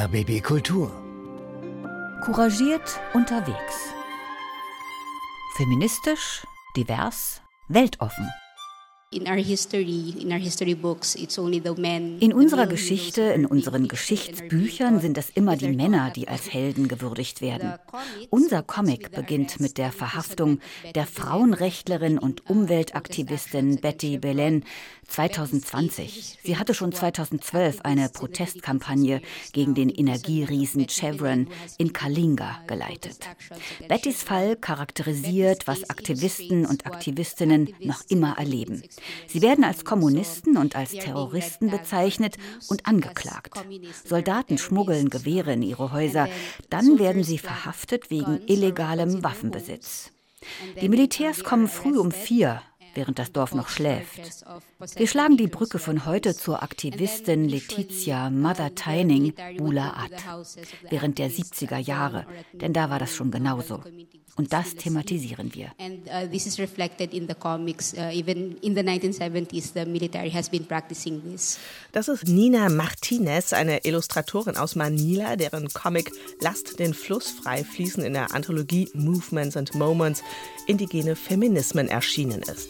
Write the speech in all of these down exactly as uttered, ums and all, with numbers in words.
R B B Kultur. Couragiert unterwegs. Feministisch, divers, weltoffen. In our history, in our history books, it's only the men. In unserer Geschichte, in unseren Geschichtsbüchern sind es immer die Männer, die als Helden gewürdigt werden. Unser Comic beginnt mit der Verhaftung der Frauenrechtlerin und Umweltaktivistin Betty Belen zwanzig zwanzig. Sie hatte schon zwanzig zwölf eine Protestkampagne gegen den Energieriesen Chevron in Kalinga geleitet. Bettys Fall charakterisiert, was Aktivisten und Aktivistinnen noch immer erleben. Sie werden als Kommunisten und als Terroristen bezeichnet und angeklagt. Soldaten schmuggeln Gewehre in ihre Häuser, dann werden sie verhaftet wegen illegalem Waffenbesitz. Die Militärs kommen früh um vier, während das Dorf noch schläft. Wir schlagen die Brücke von heute zur Aktivistin Letizia Mother Teining Bula-At während der siebziger Jahre, denn da war das schon genauso. Und das thematisieren wir. And uh, this is reflected in the comics. Uh, even in the nineteen seventies, the military has been practicing this. Das ist Nina Martinez, eine Illustratorin aus Manila, deren Comic Lasst den Fluss frei fließen in der Anthologie Movements and Moments indigene Feminismen erschienen ist.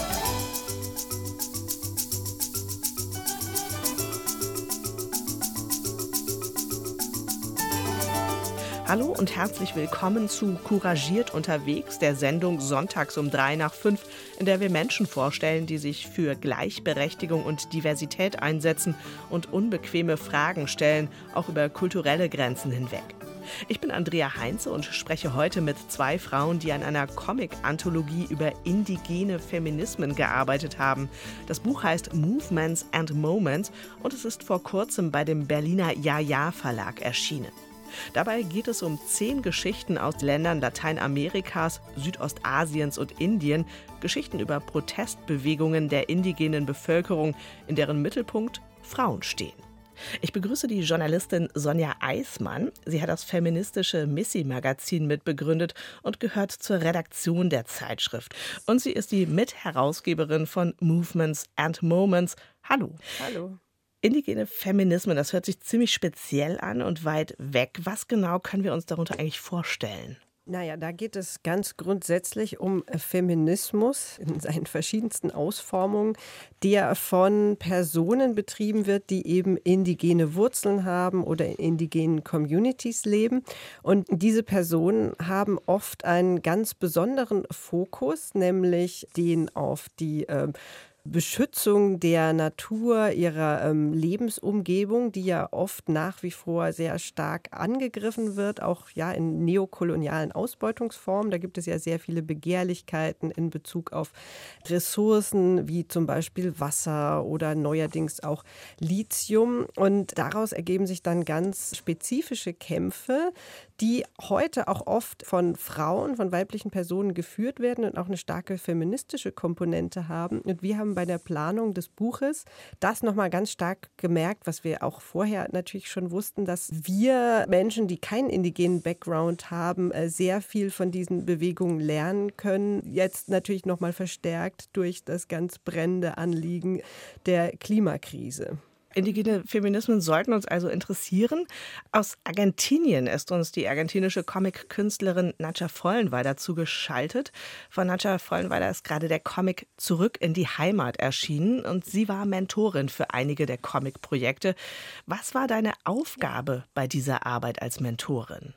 Hallo und herzlich willkommen zu Couragiert unterwegs, der Sendung sonntags um drei nach fünf, in der wir Menschen vorstellen, die sich für Gleichberechtigung und Diversität einsetzen und unbequeme Fragen stellen, auch über kulturelle Grenzen hinweg. Ich bin Andrea Heinze und spreche heute mit zwei Frauen, die an einer Comic-Anthologie über indigene Feminismen gearbeitet haben. Das Buch heißt Movements and Moments und es ist vor kurzem bei dem Berliner Ja-Ja Verlag erschienen. Dabei geht es um zehn Geschichten aus Ländern Lateinamerikas, Südostasiens und Indien, Geschichten über Protestbewegungen der indigenen Bevölkerung, in deren Mittelpunkt Frauen stehen. Ich begrüße die Journalistin Sonja Eismann. Sie hat das feministische Missy-Magazin mitbegründet und gehört zur Redaktion der Zeitschrift. Und sie ist die Mitherausgeberin von Movements and Moments. Hallo. Hallo. Indigene Feminismen, das hört sich ziemlich speziell an und weit weg. Was genau können wir uns darunter eigentlich vorstellen? Naja, da geht es ganz grundsätzlich um Feminismus in seinen verschiedensten Ausformungen, der von Personen betrieben wird, die eben indigene Wurzeln haben oder in indigenen Communities leben. Und diese Personen haben oft einen ganz besonderen Fokus, nämlich den auf die äh, Beschützung der Natur, ihrer ähm, Lebensumgebung, die ja oft nach wie vor sehr stark angegriffen wird, auch ja in neokolonialen Ausbeutungsformen. Da gibt es ja sehr viele Begehrlichkeiten in Bezug auf Ressourcen, wie zum Beispiel Wasser oder neuerdings auch Lithium. Und daraus ergeben sich dann ganz spezifische Kämpfe, die heute auch oft von Frauen, von weiblichen Personen geführt werden und auch eine starke feministische Komponente haben. Und wir haben bei der Planung des Buches das nochmal ganz stark gemerkt, was wir auch vorher natürlich schon wussten, dass wir Menschen, die keinen indigenen Background haben, sehr viel von diesen Bewegungen lernen können. Jetzt natürlich nochmal verstärkt durch das ganz brennende Anliegen der Klimakrise. Indigene Feminismen sollten uns also interessieren. Aus Argentinien ist uns die argentinische Comic-Künstlerin Nacha Vollenweider zugeschaltet. Von Nacha Vollenweider ist gerade der Comic Zurück in die Heimat erschienen und sie war Mentorin für einige der Comic-Projekte. Was war deine Aufgabe bei dieser Arbeit als Mentorin?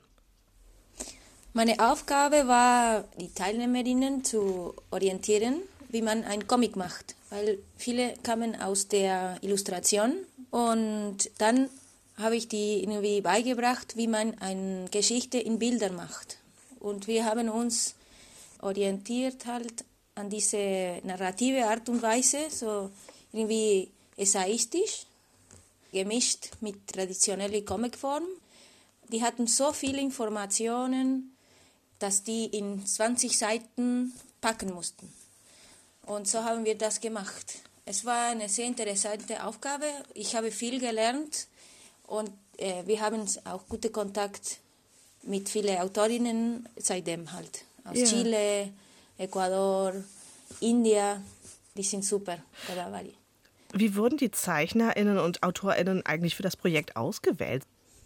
Meine Aufgabe war, die Teilnehmerinnen zu orientieren, wie man einen Comic macht, weil viele kamen aus der Illustration und dann habe ich die irgendwie beigebracht, wie man eine Geschichte in Bildern macht. Und wir haben uns orientiert halt an diese narrative Art und Weise, so irgendwie essayistisch, gemischt mit traditioneller Comicform. Die hatten so viele Informationen, dass die in zwanzig Seiten packen mussten. Und so haben wir das gemacht. Es war eine sehr interessante Aufgabe. Ich habe viel gelernt und äh, wir haben auch guten Kontakt mit vielen Autorinnen seitdem halt. Aus ja. Chile, Ecuador, India. Die sind super. Wie wurden die ZeichnerInnen und AutorInnen eigentlich für das Projekt ausgewählt?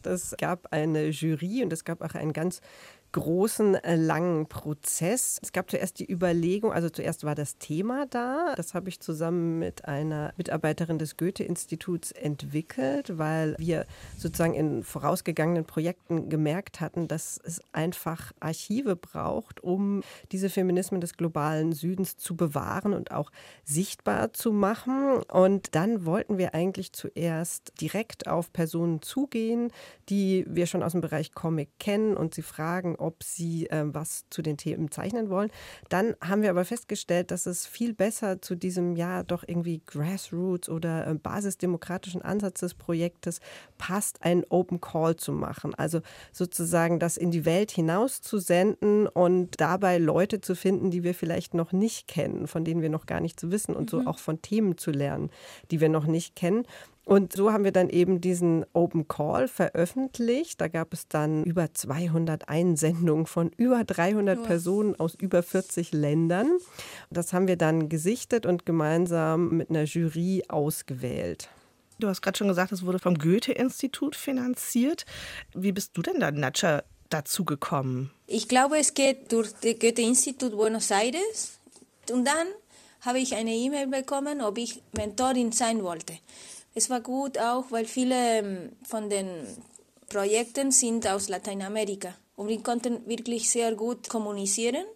gemacht. Es gab eine Jury und es gab auch einen ganz großen, langen Prozess. Es gab zuerst die Überlegung, also zuerst war das Thema da. Das habe ich zusammen mit einer Mitarbeiterin des Goethe-Instituts entwickelt, weil wir sozusagen in vorausgegangenen Projekten gemerkt hatten, dass es einfach Archive braucht, um diese Feminismen des globalen Südens zu bewahren und auch sichtbar zu machen. Und dann wollten wir eigentlich zuerst direkt auf Personen zugehen, die wir schon aus dem Bereich Comic kennen und sie fragen, ob sie äh, was zu den Themen zeichnen wollen. Dann haben wir aber festgestellt, dass es viel besser zu diesem ja doch irgendwie Grassroots oder äh, basisdemokratischen Ansatz des Projektes passt, einen Open Call zu machen. Also sozusagen das in die Welt hinaus zu senden und dabei Leute zu finden, die wir vielleicht noch nicht kennen, von denen wir noch gar nichts wissen und mhm. so auch von Themen zu lernen, die wir noch nicht kennen. Und so haben wir dann eben diesen Open Call veröffentlicht. Da gab es dann über zweihundert Einsendungen von über dreihundert wow. Personen aus über vierzig Ländern. Das haben wir dann gesichtet und gemeinsam mit einer Jury ausgewählt. Du hast gerade schon gesagt, es wurde vom Goethe-Institut finanziert. Wie bist du denn da, Nadja, dazu gekommen? Ich glaube, es geht durch das Goethe-Institut Buenos Aires. Und dann habe ich eine E-Mail bekommen, ob ich Mentorin sein wollte. Es war gut auch, weil viele von den Projekten sind aus Lateinamerika. Und wir konnten wirklich sehr gut kommunizieren.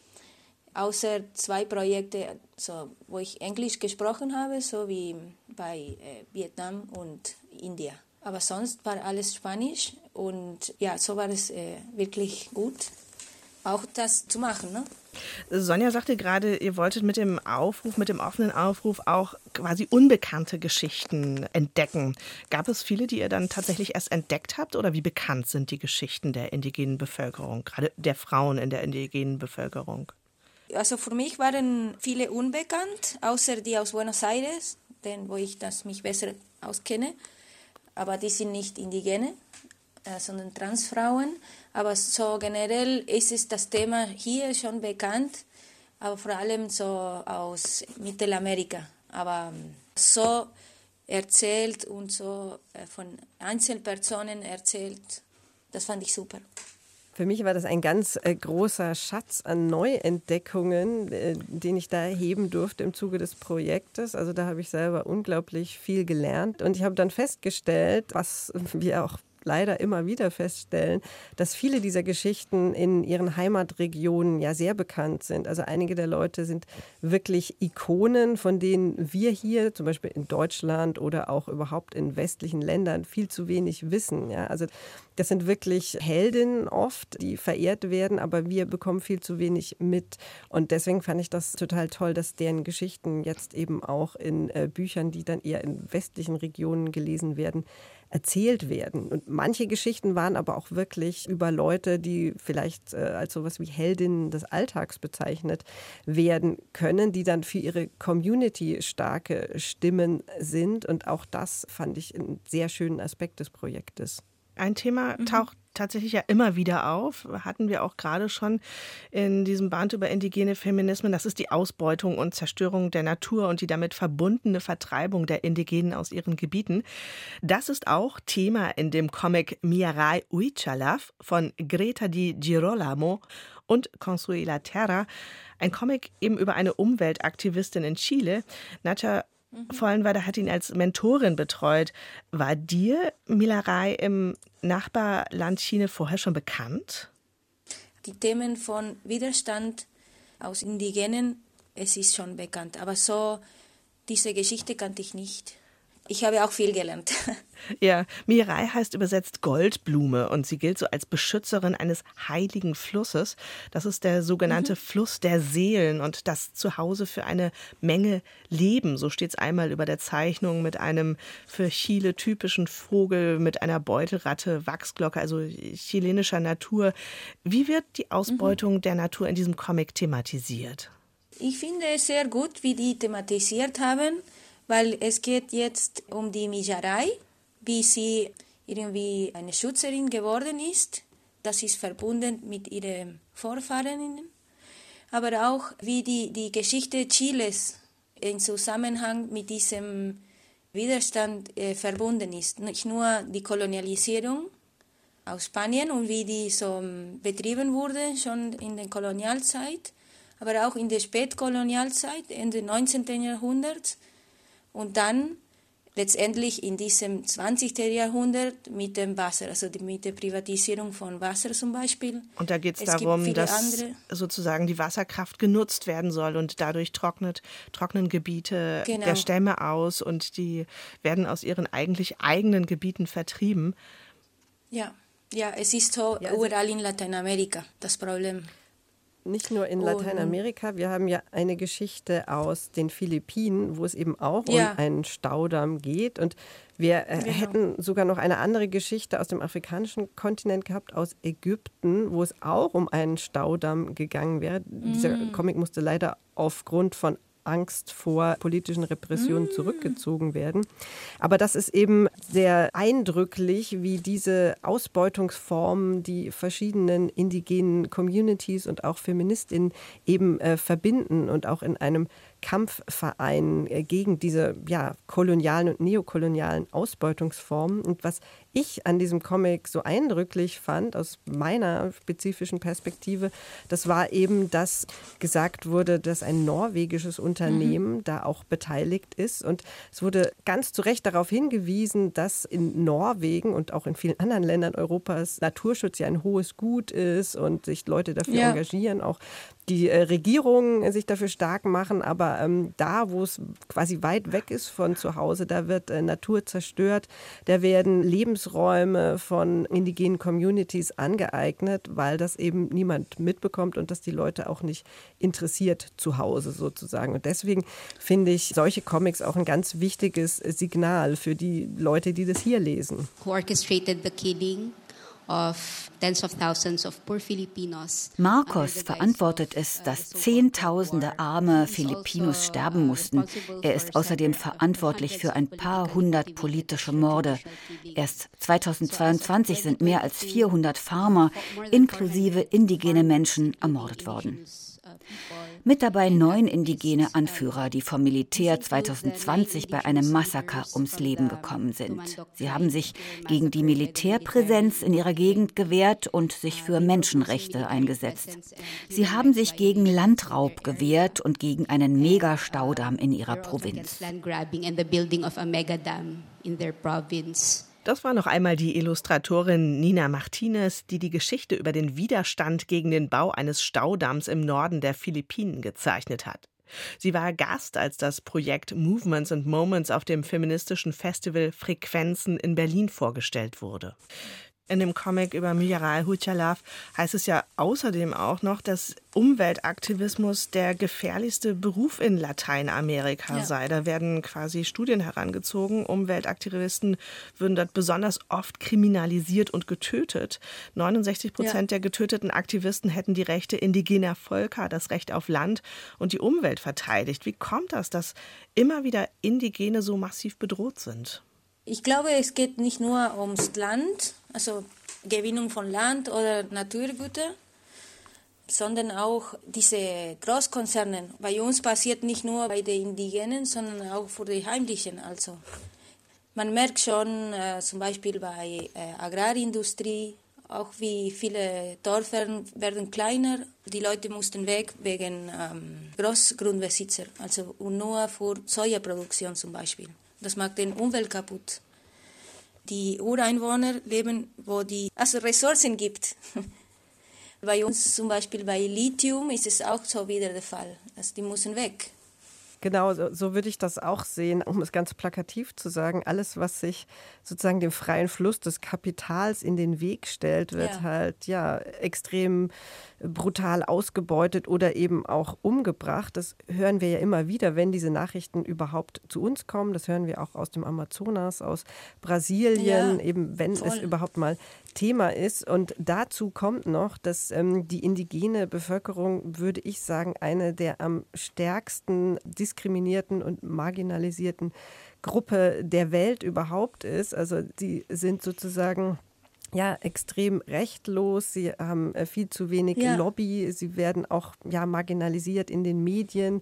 Außer zwei Projekte, so, wo ich Englisch gesprochen habe, so wie bei äh, Vietnam und India. Aber sonst war alles Spanisch und ja, so war es äh, wirklich gut, auch das zu machen, ne? Sonja sagte gerade, ihr wolltet mit dem Aufruf, mit dem offenen Aufruf auch quasi unbekannte Geschichten entdecken. Gab es viele, die ihr dann tatsächlich erst entdeckt habt? Oder wie bekannt sind die Geschichten der indigenen Bevölkerung, gerade der Frauen in der indigenen Bevölkerung? Also für mich waren viele unbekannt, außer die aus Buenos Aires, denn wo ich das mich besser auskenne. Aber die sind nicht Indigene, äh, sondern Transfrauen. Aber so generell ist es das Thema hier schon bekannt, aber vor allem so aus Mittelamerika. Aber so erzählt und so von Einzelpersonen erzählt, das fand ich super. Für mich war das ein ganz äh, großer Schatz an Neuentdeckungen, äh, den ich da heben durfte im Zuge des Projektes. Also da habe ich selber unglaublich viel gelernt. Und ich habe dann festgestellt, was wir auch leider immer wieder feststellen, dass viele dieser Geschichten in ihren Heimatregionen ja sehr bekannt sind. Also einige der Leute sind wirklich Ikonen, von denen wir hier zum Beispiel in Deutschland oder auch überhaupt in westlichen Ländern viel zu wenig wissen. Ja, also das sind wirklich Heldinnen oft, die verehrt werden, aber wir bekommen viel zu wenig mit. Und deswegen fand ich das total toll, dass deren Geschichten jetzt eben auch in äh, Büchern, die dann eher in westlichen Regionen gelesen werden, erzählt werden. Und manche Geschichten waren aber auch wirklich über Leute, die vielleicht äh, als sowas wie Heldinnen des Alltags bezeichnet werden können, die dann für ihre Community starke Stimmen sind. Und auch das fand ich einen sehr schönen Aspekt des Projektes. Ein Thema taucht tatsächlich ja immer wieder auf, hatten wir auch gerade schon in diesem Band über indigene Feminismen. Das ist die Ausbeutung und Zerstörung der Natur und die damit verbundene Vertreibung der Indigenen aus ihren Gebieten. Das ist auch Thema in dem Comic Miaray Huichalaf von Greta Di Girolamo und Consuela Terra. Ein Comic eben über eine Umweltaktivistin in Chile. Nadja Vollenweider hat ihn als Mentorin betreut. War dir Miaray im Nachbarland Chile vorher schon bekannt? Die Themen von Widerstand aus Indigenen, es ist schon bekannt. Aber so, diese Geschichte kannte ich nicht. Ich habe auch viel gelernt. Ja, Miaray heißt übersetzt Goldblume und sie gilt so als Beschützerin eines heiligen Flusses. Das ist der sogenannte mhm. Fluss der Seelen und das Zuhause für eine Menge Leben. So steht es einmal über der Zeichnung mit einem für Chile typischen Vogel, mit einer Beutelratte, Wachsglocke, also chilenischer Natur. Wie wird die Ausbeutung mhm. der Natur in diesem Comic thematisiert? Ich finde es sehr gut, wie die thematisiert haben, weil es geht jetzt um die Miaray, wie sie irgendwie eine Schützerin geworden ist. Das ist verbunden mit ihren Vorfahren. Aber auch wie die, die Geschichte Chiles im Zusammenhang mit diesem Widerstand äh, verbunden ist. Nicht nur die Kolonialisierung, aus Spanien und wie die so betrieben wurde, schon in der Kolonialzeit, aber auch in der Spätkolonialzeit, Ende neunzehnten. Jahrhunderts. Und dann letztendlich in diesem zwanzigsten. Jahrhundert mit dem Wasser, also die, mit der Privatisierung von Wasser zum Beispiel. Und da geht es darum, dass andere sozusagen die Wasserkraft genutzt werden soll und dadurch trocknet, trocknen Gebiete genau. der Stämme aus und die werden aus ihren eigentlich eigenen Gebieten vertrieben. Ja, ja, es ist so ja, also überall in Lateinamerika das Problem. Nicht nur in Lateinamerika, wir haben ja eine Geschichte aus den Philippinen, wo es eben auch ja. um einen Staudamm geht. Und wir äh, genau. hätten sogar noch eine andere Geschichte aus dem afrikanischen Kontinent gehabt, aus Ägypten, wo es auch um einen Staudamm gegangen wäre. Mm. Dieser Comic musste leider aufgrund von Angst vor politischen Repressionen zurückgezogen werden. Aber das ist eben sehr eindrücklich, wie diese Ausbeutungsformen die verschiedenen indigenen Communities und auch Feministinnen eben äh, verbinden und auch in einem Kampfverein äh, gegen diese ja, kolonialen und neokolonialen Ausbeutungsformen. Und was ich an diesem Comic so eindrücklich fand, aus meiner spezifischen Perspektive, das war eben, dass gesagt wurde, dass ein norwegisches Unternehmen mhm. da auch beteiligt ist. Und es wurde ganz zu Recht darauf hingewiesen, dass in Norwegen und auch in vielen anderen Ländern Europas Naturschutz ja ein hohes Gut ist und sich Leute dafür ja. engagieren, auch die äh, Regierungen sich dafür stark machen, aber ähm, da, wo es quasi weit weg ist von zu Hause, da wird äh, Natur zerstört, da werden Lebensräume von indigenen Communities angeeignet, weil das eben niemand mitbekommt und das die Leute auch nicht interessiert zu Hause sozusagen. Und deswegen finde ich solche Comics auch ein ganz wichtiges Signal für die Leute, die das hier lesen. Who orchestrated the killing of tens of thousands of poor Filipinos. Marcos verantwortet es, dass Zehntausende arme Filipinos sterben mussten. Er ist außerdem verantwortlich für ein paar hundert politische Morde. Erst zweitausendzweiundzwanzig sind mehr als vierhundert Farmer inklusive indigene Menschen ermordet worden. Mit dabei neun indigene Anführer, die vom Militär zweitausendzwanzig bei einem Massaker ums Leben gekommen sind. Sie haben sich gegen die Militärpräsenz in ihrer Gegend gewehrt und sich für Menschenrechte eingesetzt. Sie haben sich gegen Landraub gewehrt und gegen einen Megastaudamm in ihrer Provinz. Das war noch einmal die Illustratorin Nina Martinez, die die Geschichte über den Widerstand gegen den Bau eines Staudamms im Norden der Philippinen gezeichnet hat. Sie war Gast, als das Projekt Movements and Moments auf dem feministischen Festival Frequenzen in Berlin vorgestellt wurde. In dem Comic über Mijaral Huchalaf heißt es ja außerdem auch noch, dass Umweltaktivismus der gefährlichste Beruf in Lateinamerika ja. sei. Da werden quasi Studien herangezogen. Umweltaktivisten würden dort besonders oft kriminalisiert und getötet. neunundsechzig Prozent ja. der getöteten Aktivisten hätten die Rechte indigener Völker, das Recht auf Land und die Umwelt verteidigt. Wie kommt das, dass immer wieder Indigene so massiv bedroht sind? Ich glaube, es geht nicht nur ums Land, also Gewinnung von Land oder Naturgüter, sondern auch diese Großkonzerne. Bei uns passiert nicht nur bei den Indigenen, sondern auch für die Heimlichen. Also man merkt schon äh, zum Beispiel bei äh, Agrarindustrie, auch wie viele Dörfer werden kleiner. Die Leute mussten weg wegen ähm, Großgrundbesitzer, also und nur für Sojaproduktion zum Beispiel. Das macht den Umwelt kaputt. Die Ureinwohner leben, wo die also Ressourcen gibt. Bei uns zum Beispiel bei Lithium ist es auch so wieder der Fall. Also die müssen weg. Genau, so, so würde ich das auch sehen, um es ganz plakativ zu sagen. Alles, was sich sozusagen dem freien Fluss des Kapitals in den Weg stellt, wird ja. halt ja extrem brutal ausgebeutet oder eben auch umgebracht. Das hören wir ja immer wieder, wenn diese Nachrichten überhaupt zu uns kommen. Das hören wir auch aus dem Amazonas, aus Brasilien, ja, eben wenn voll. es überhaupt mal Thema ist. Und dazu kommt noch, dass ähm, die indigene Bevölkerung, würde ich sagen, eine der am stärksten diskriminierten und marginalisierten Gruppe der Welt überhaupt ist. Also die sind sozusagen ja extrem rechtlos, sie haben viel zu wenig ja. Lobby, sie werden auch ja marginalisiert in den Medien.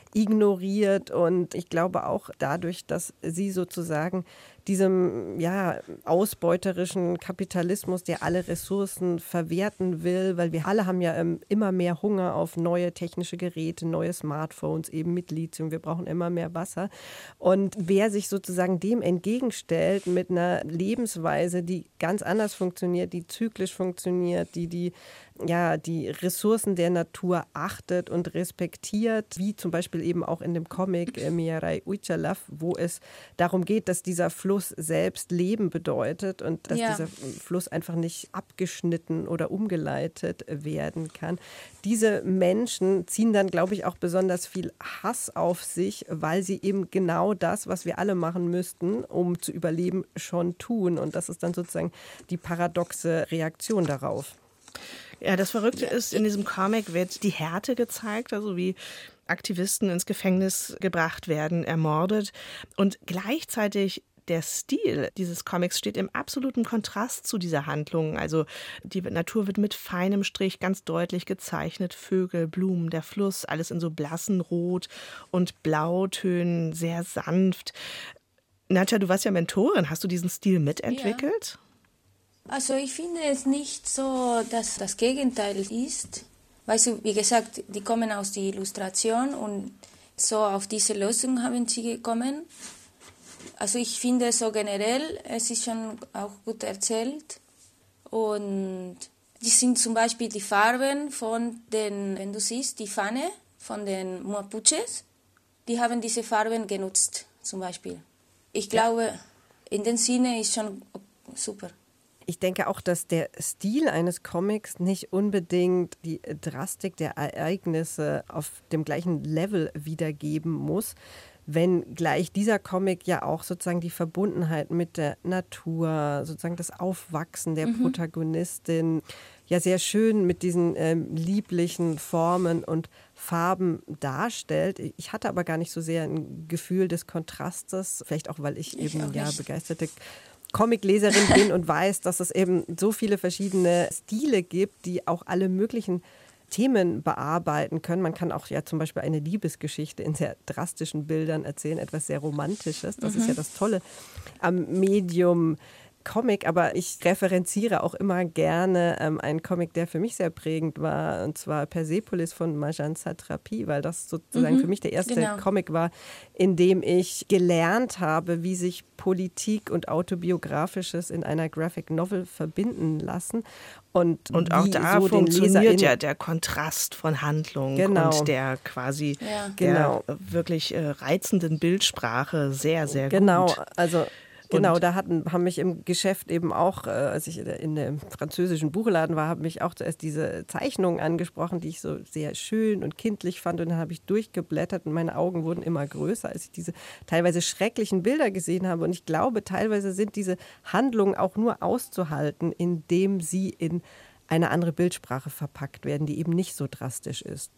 ignoriert. Und ich glaube auch dadurch, dass sie sozusagen diesem ja, ausbeuterischen Kapitalismus, der alle Ressourcen verwerten will, weil wir alle haben ja ähm, immer mehr Hunger auf neue technische Geräte, neue Smartphones, eben mit Lithium. Wir brauchen immer mehr Wasser. Und wer sich sozusagen dem entgegenstellt mit einer Lebensweise, die ganz anders funktioniert, die zyklisch funktioniert, die die ja, die Ressourcen der Natur achtet und respektiert, wie zum Beispiel eben auch in dem Comic äh, Miarai Ujjalaf, wo es darum geht, dass dieser Fluss selbst Leben bedeutet und dass ja. dieser Fluss einfach nicht abgeschnitten oder umgeleitet werden kann. Diese Menschen ziehen dann, glaube ich, auch besonders viel Hass auf sich, weil sie eben genau das, was wir alle machen müssten, um zu überleben, schon tun. Und das ist dann sozusagen die paradoxe Reaktion darauf. Ja, das Verrückte ist, in diesem Comic wird die Härte gezeigt, also wie Aktivisten ins Gefängnis gebracht werden, ermordet. Und gleichzeitig der Stil dieses Comics steht im absoluten Kontrast zu dieser Handlung. Also die Natur wird mit feinem Strich ganz deutlich gezeichnet. Vögel, Blumen, der Fluss, alles in so blassen Rot- und Blautönen, sehr sanft. Nadja, du warst ja Mentorin. Hast du diesen Stil mitentwickelt? Ja. Also ich finde es nicht so, dass das Gegenteil ist. Weißt du, wie gesagt, die kommen aus der Illustration und so auf diese Lösung haben sie gekommen. Also ich finde so generell, es ist schon auch gut erzählt. Und die sind zum Beispiel die Farben von den, wenn du siehst, die Fahne von den Mapuches, die haben diese Farben genutzt zum Beispiel. Ich glaube, in dem Sinne ist schon super. Ich denke auch, dass der Stil eines Comics nicht unbedingt die Drastik der Ereignisse auf dem gleichen Level wiedergeben muss, wenn gleich dieser Comic ja auch sozusagen die Verbundenheit mit der Natur, sozusagen das Aufwachsen der mhm. Protagonistin ja sehr schön mit diesen ähm, lieblichen Formen und Farben darstellt. Ich hatte aber gar nicht so sehr ein Gefühl des Kontrastes, vielleicht auch, weil ich, ich eben ja begeisterte Comicleserin bin und weiß, dass es eben so viele verschiedene Stile gibt, die auch alle möglichen Themen bearbeiten können. Man kann auch ja zum Beispiel eine Liebesgeschichte in sehr drastischen Bildern erzählen, etwas sehr Romantisches. Das mhm. ist ja das Tolle am Medium Comic, aber ich referenziere auch immer gerne ähm, einen Comic, der für mich sehr prägend war, und zwar Persepolis von Marjane Satrapi, weil das sozusagen mhm, für mich der erste genau. Comic war, in dem ich gelernt habe, wie sich Politik und Autobiografisches in einer Graphic Novel verbinden lassen. Und, und auch da so funktioniert ja der Kontrast von Handlung genau. und der quasi ja. der genau. wirklich äh, reizenden Bildsprache sehr, sehr genau. gut. Genau, also Genau, und da hatten, haben mich im Geschäft eben auch, äh, als ich in dem französischen Buchladen war, haben mich auch zuerst diese Zeichnungen angesprochen, die ich so sehr schön und kindlich fand. Und dann habe ich durchgeblättert und meine Augen wurden immer größer, als ich diese teilweise schrecklichen Bilder gesehen habe. Und ich glaube, teilweise sind diese Handlungen auch nur auszuhalten, indem sie in eine andere Bildsprache verpackt werden, die eben nicht so drastisch ist.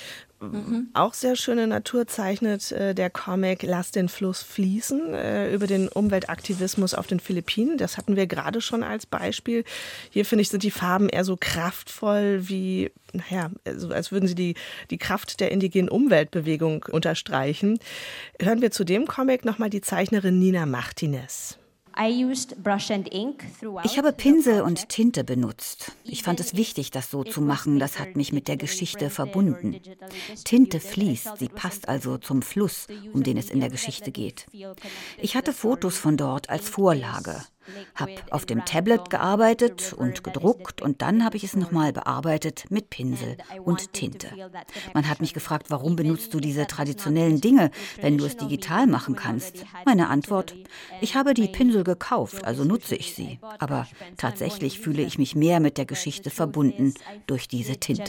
Mhm. Auch sehr schöne Natur zeichnet äh, der Comic Lass den Fluss fließen äh, über den Umweltaktivismus auf den Philippinen. Das hatten wir gerade schon als Beispiel. Hier, finde ich, sind die Farben eher so kraftvoll wie, naja, also als würden sie die, die Kraft der indigenen Umweltbewegung unterstreichen. Hören wir zu dem Comic nochmal die Zeichnerin Nina Martinez. Ich habe Pinsel und Tinte benutzt. Ich fand es wichtig, das so zu machen. Das hat mich mit der Geschichte verbunden. Tinte fließt, sie passt also zum Fluss, um den es in der Geschichte geht. Ich hatte Fotos von dort als Vorlage. Habe auf dem Tablet gearbeitet und gedruckt und dann habe ich es nochmal bearbeitet mit Pinsel und Tinte. Man hat mich gefragt, warum benutzt du diese traditionellen Dinge, wenn du es digital machen kannst? Meine Antwort, ich habe die Pinsel gekauft, also nutze ich sie. Aber tatsächlich fühle ich mich mehr mit der Geschichte verbunden durch diese Tinte.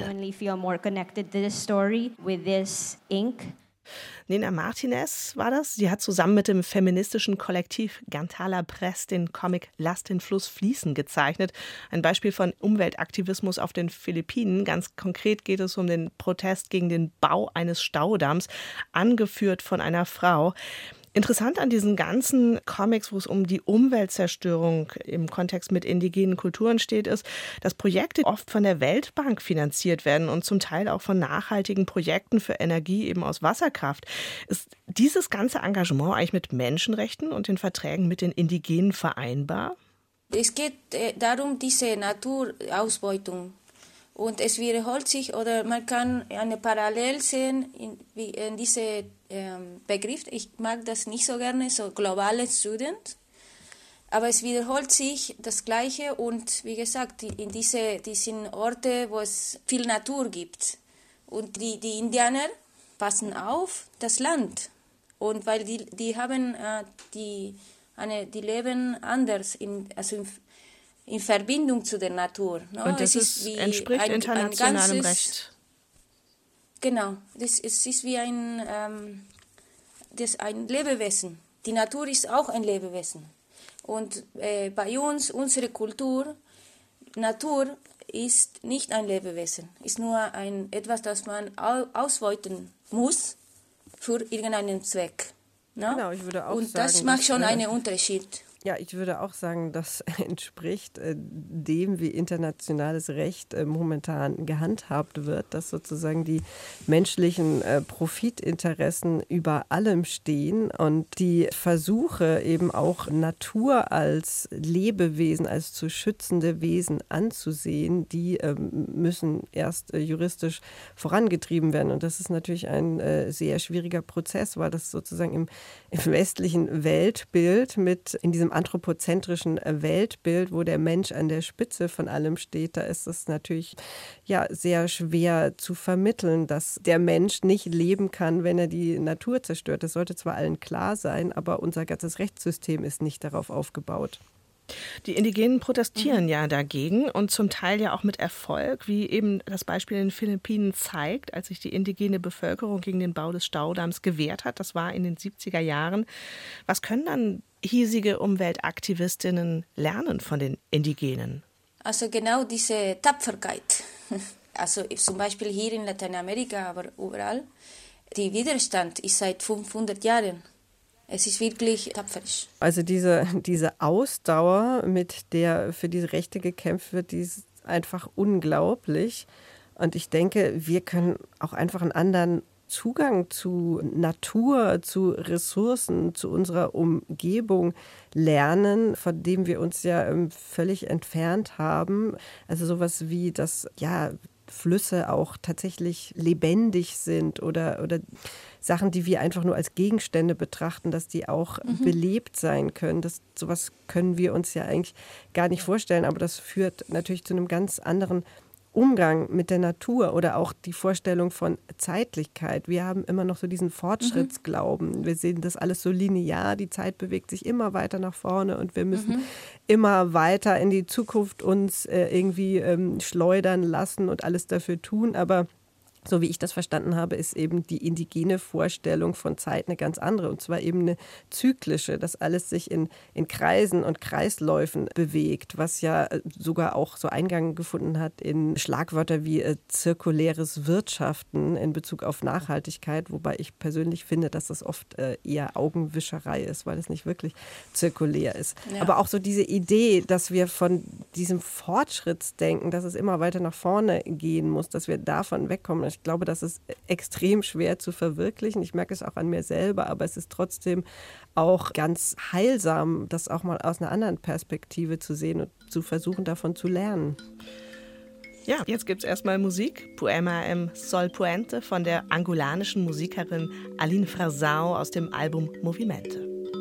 Nina Martinez war das. Sie hat zusammen mit dem feministischen Kollektiv Gantala Press den Comic Lass den Fluss fließen gezeichnet. Ein Beispiel von Umweltaktivismus auf den Philippinen. Ganz konkret geht es um den Protest gegen den Bau eines Staudamms, angeführt von einer Frau. Interessant an diesen ganzen Comics, wo es um die Umweltzerstörung im Kontext mit indigenen Kulturen steht, ist, dass Projekte oft von der Weltbank finanziert werden und zum Teil auch von nachhaltigen Projekten für Energie eben aus Wasserkraft. Ist dieses ganze Engagement eigentlich mit Menschenrechten und den Verträgen mit den Indigenen vereinbar? Es geht äh, darum, diese Naturausbeutung. Und es wiederholt sich, oder man kann eine Parallel sehen in, wie in diese ähm, Begriff. Ich mag das nicht so gerne, so globales Süden. Aber es wiederholt sich das Gleiche und wie gesagt, in diese diesen Orte, wo es viel Natur gibt. Und die, die Indianer passen auf das Land. Und weil die, die haben äh, die, eine, die leben anders, in, also in, in Verbindung zu der Natur. No? Und das es ist, ist entspricht ein, internationalem ein ganzes, Recht. Genau, das, es ist wie ein, ähm, das ein Lebewesen. Die Natur ist auch ein Lebewesen. Und äh, bei uns, unsere Kultur, Natur ist nicht ein Lebewesen, ist nur ein, etwas, das man au, ausbeuten muss für irgendeinen Zweck. No? Genau, ich würde auch Und sagen, das macht schon äh, einen Unterschied. Ja, ich würde auch sagen, das entspricht äh, dem, wie internationales Recht äh, momentan gehandhabt wird, dass sozusagen die menschlichen äh, Profitinteressen über allem stehen und die Versuche eben auch Natur als Lebewesen, als zu schützende Wesen anzusehen, die äh, müssen erst äh, juristisch vorangetrieben werden. Und das ist natürlich ein äh, sehr schwieriger Prozess, weil das sozusagen im, im westlichen Weltbild mit in diesem anthropozentrischen Weltbild, wo der Mensch an der Spitze von allem steht, da ist es natürlich ja sehr schwer zu vermitteln, dass der Mensch nicht leben kann, wenn er die Natur zerstört. Das sollte zwar allen klar sein, aber unser ganzes Rechtssystem ist nicht darauf aufgebaut. Die Indigenen protestieren mhm. ja dagegen und zum Teil ja auch mit Erfolg, wie eben das Beispiel in den Philippinen zeigt, als sich die indigene Bevölkerung gegen den Bau des Staudamms gewehrt hat. Das war in den siebziger Jahren. Was können dann hiesige Umweltaktivistinnen lernen von den Indigenen? Also genau diese Tapferkeit. Also zum Beispiel hier in Lateinamerika, aber überall. Der Widerstand ist seit fünfhundert Jahren. Es ist wirklich tapfer. Also diese, diese Ausdauer, mit der für diese Rechte gekämpft wird, die ist einfach unglaublich. Und ich denke, wir können auch einfach einen anderen Zugang zu Natur, zu Ressourcen, zu unserer Umgebung lernen, von dem wir uns ja völlig entfernt haben. Also sowas wie das, ja, Flüsse auch tatsächlich lebendig sind oder, oder Sachen, die wir einfach nur als Gegenstände betrachten, dass die auch mhm. belebt sein können. Das, sowas können wir uns ja eigentlich gar nicht vorstellen, aber das führt natürlich zu einem ganz anderen Umgang mit der Natur oder auch die Vorstellung von Zeitlichkeit. Wir haben immer noch so diesen Fortschrittsglauben. Mhm. Wir sehen das alles so linear. Die Zeit bewegt sich immer weiter nach vorne und wir müssen mhm. immer weiter in die Zukunft uns äh, irgendwie ähm, schleudern lassen und alles dafür tun. Aber so wie ich das verstanden habe, ist eben die indigene Vorstellung von Zeit eine ganz andere. Und zwar eben eine zyklische, dass alles sich in, in Kreisen und Kreisläufen bewegt, was ja sogar auch so Eingang gefunden hat in Schlagwörter wie äh, zirkuläres Wirtschaften in Bezug auf Nachhaltigkeit. Wobei ich persönlich finde, dass das oft äh, eher Augenwischerei ist, weil es nicht wirklich zirkulär ist. Ja. Aber auch so diese Idee, dass wir von diesem Fortschrittsdenken, dass es immer weiter nach vorne gehen muss, dass wir davon wegkommen. Ich glaube, das ist extrem schwer zu verwirklichen. Ich merke es auch an mir selber, aber es ist trotzdem auch ganz heilsam, das auch mal aus einer anderen Perspektive zu sehen und zu versuchen, davon zu lernen. Ja, jetzt gibt es erstmal Musik. Poema em Sol Puente von der angolanischen Musikerin Aline Frazão aus dem Album Movimente.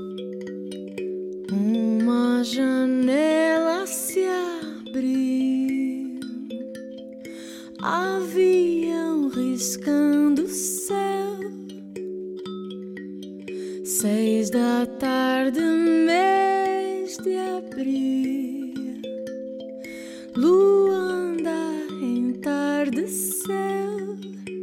Uma janela se abriu, avião riscando o céu, seis da tarde, mês de abril, lua anda entardeceu,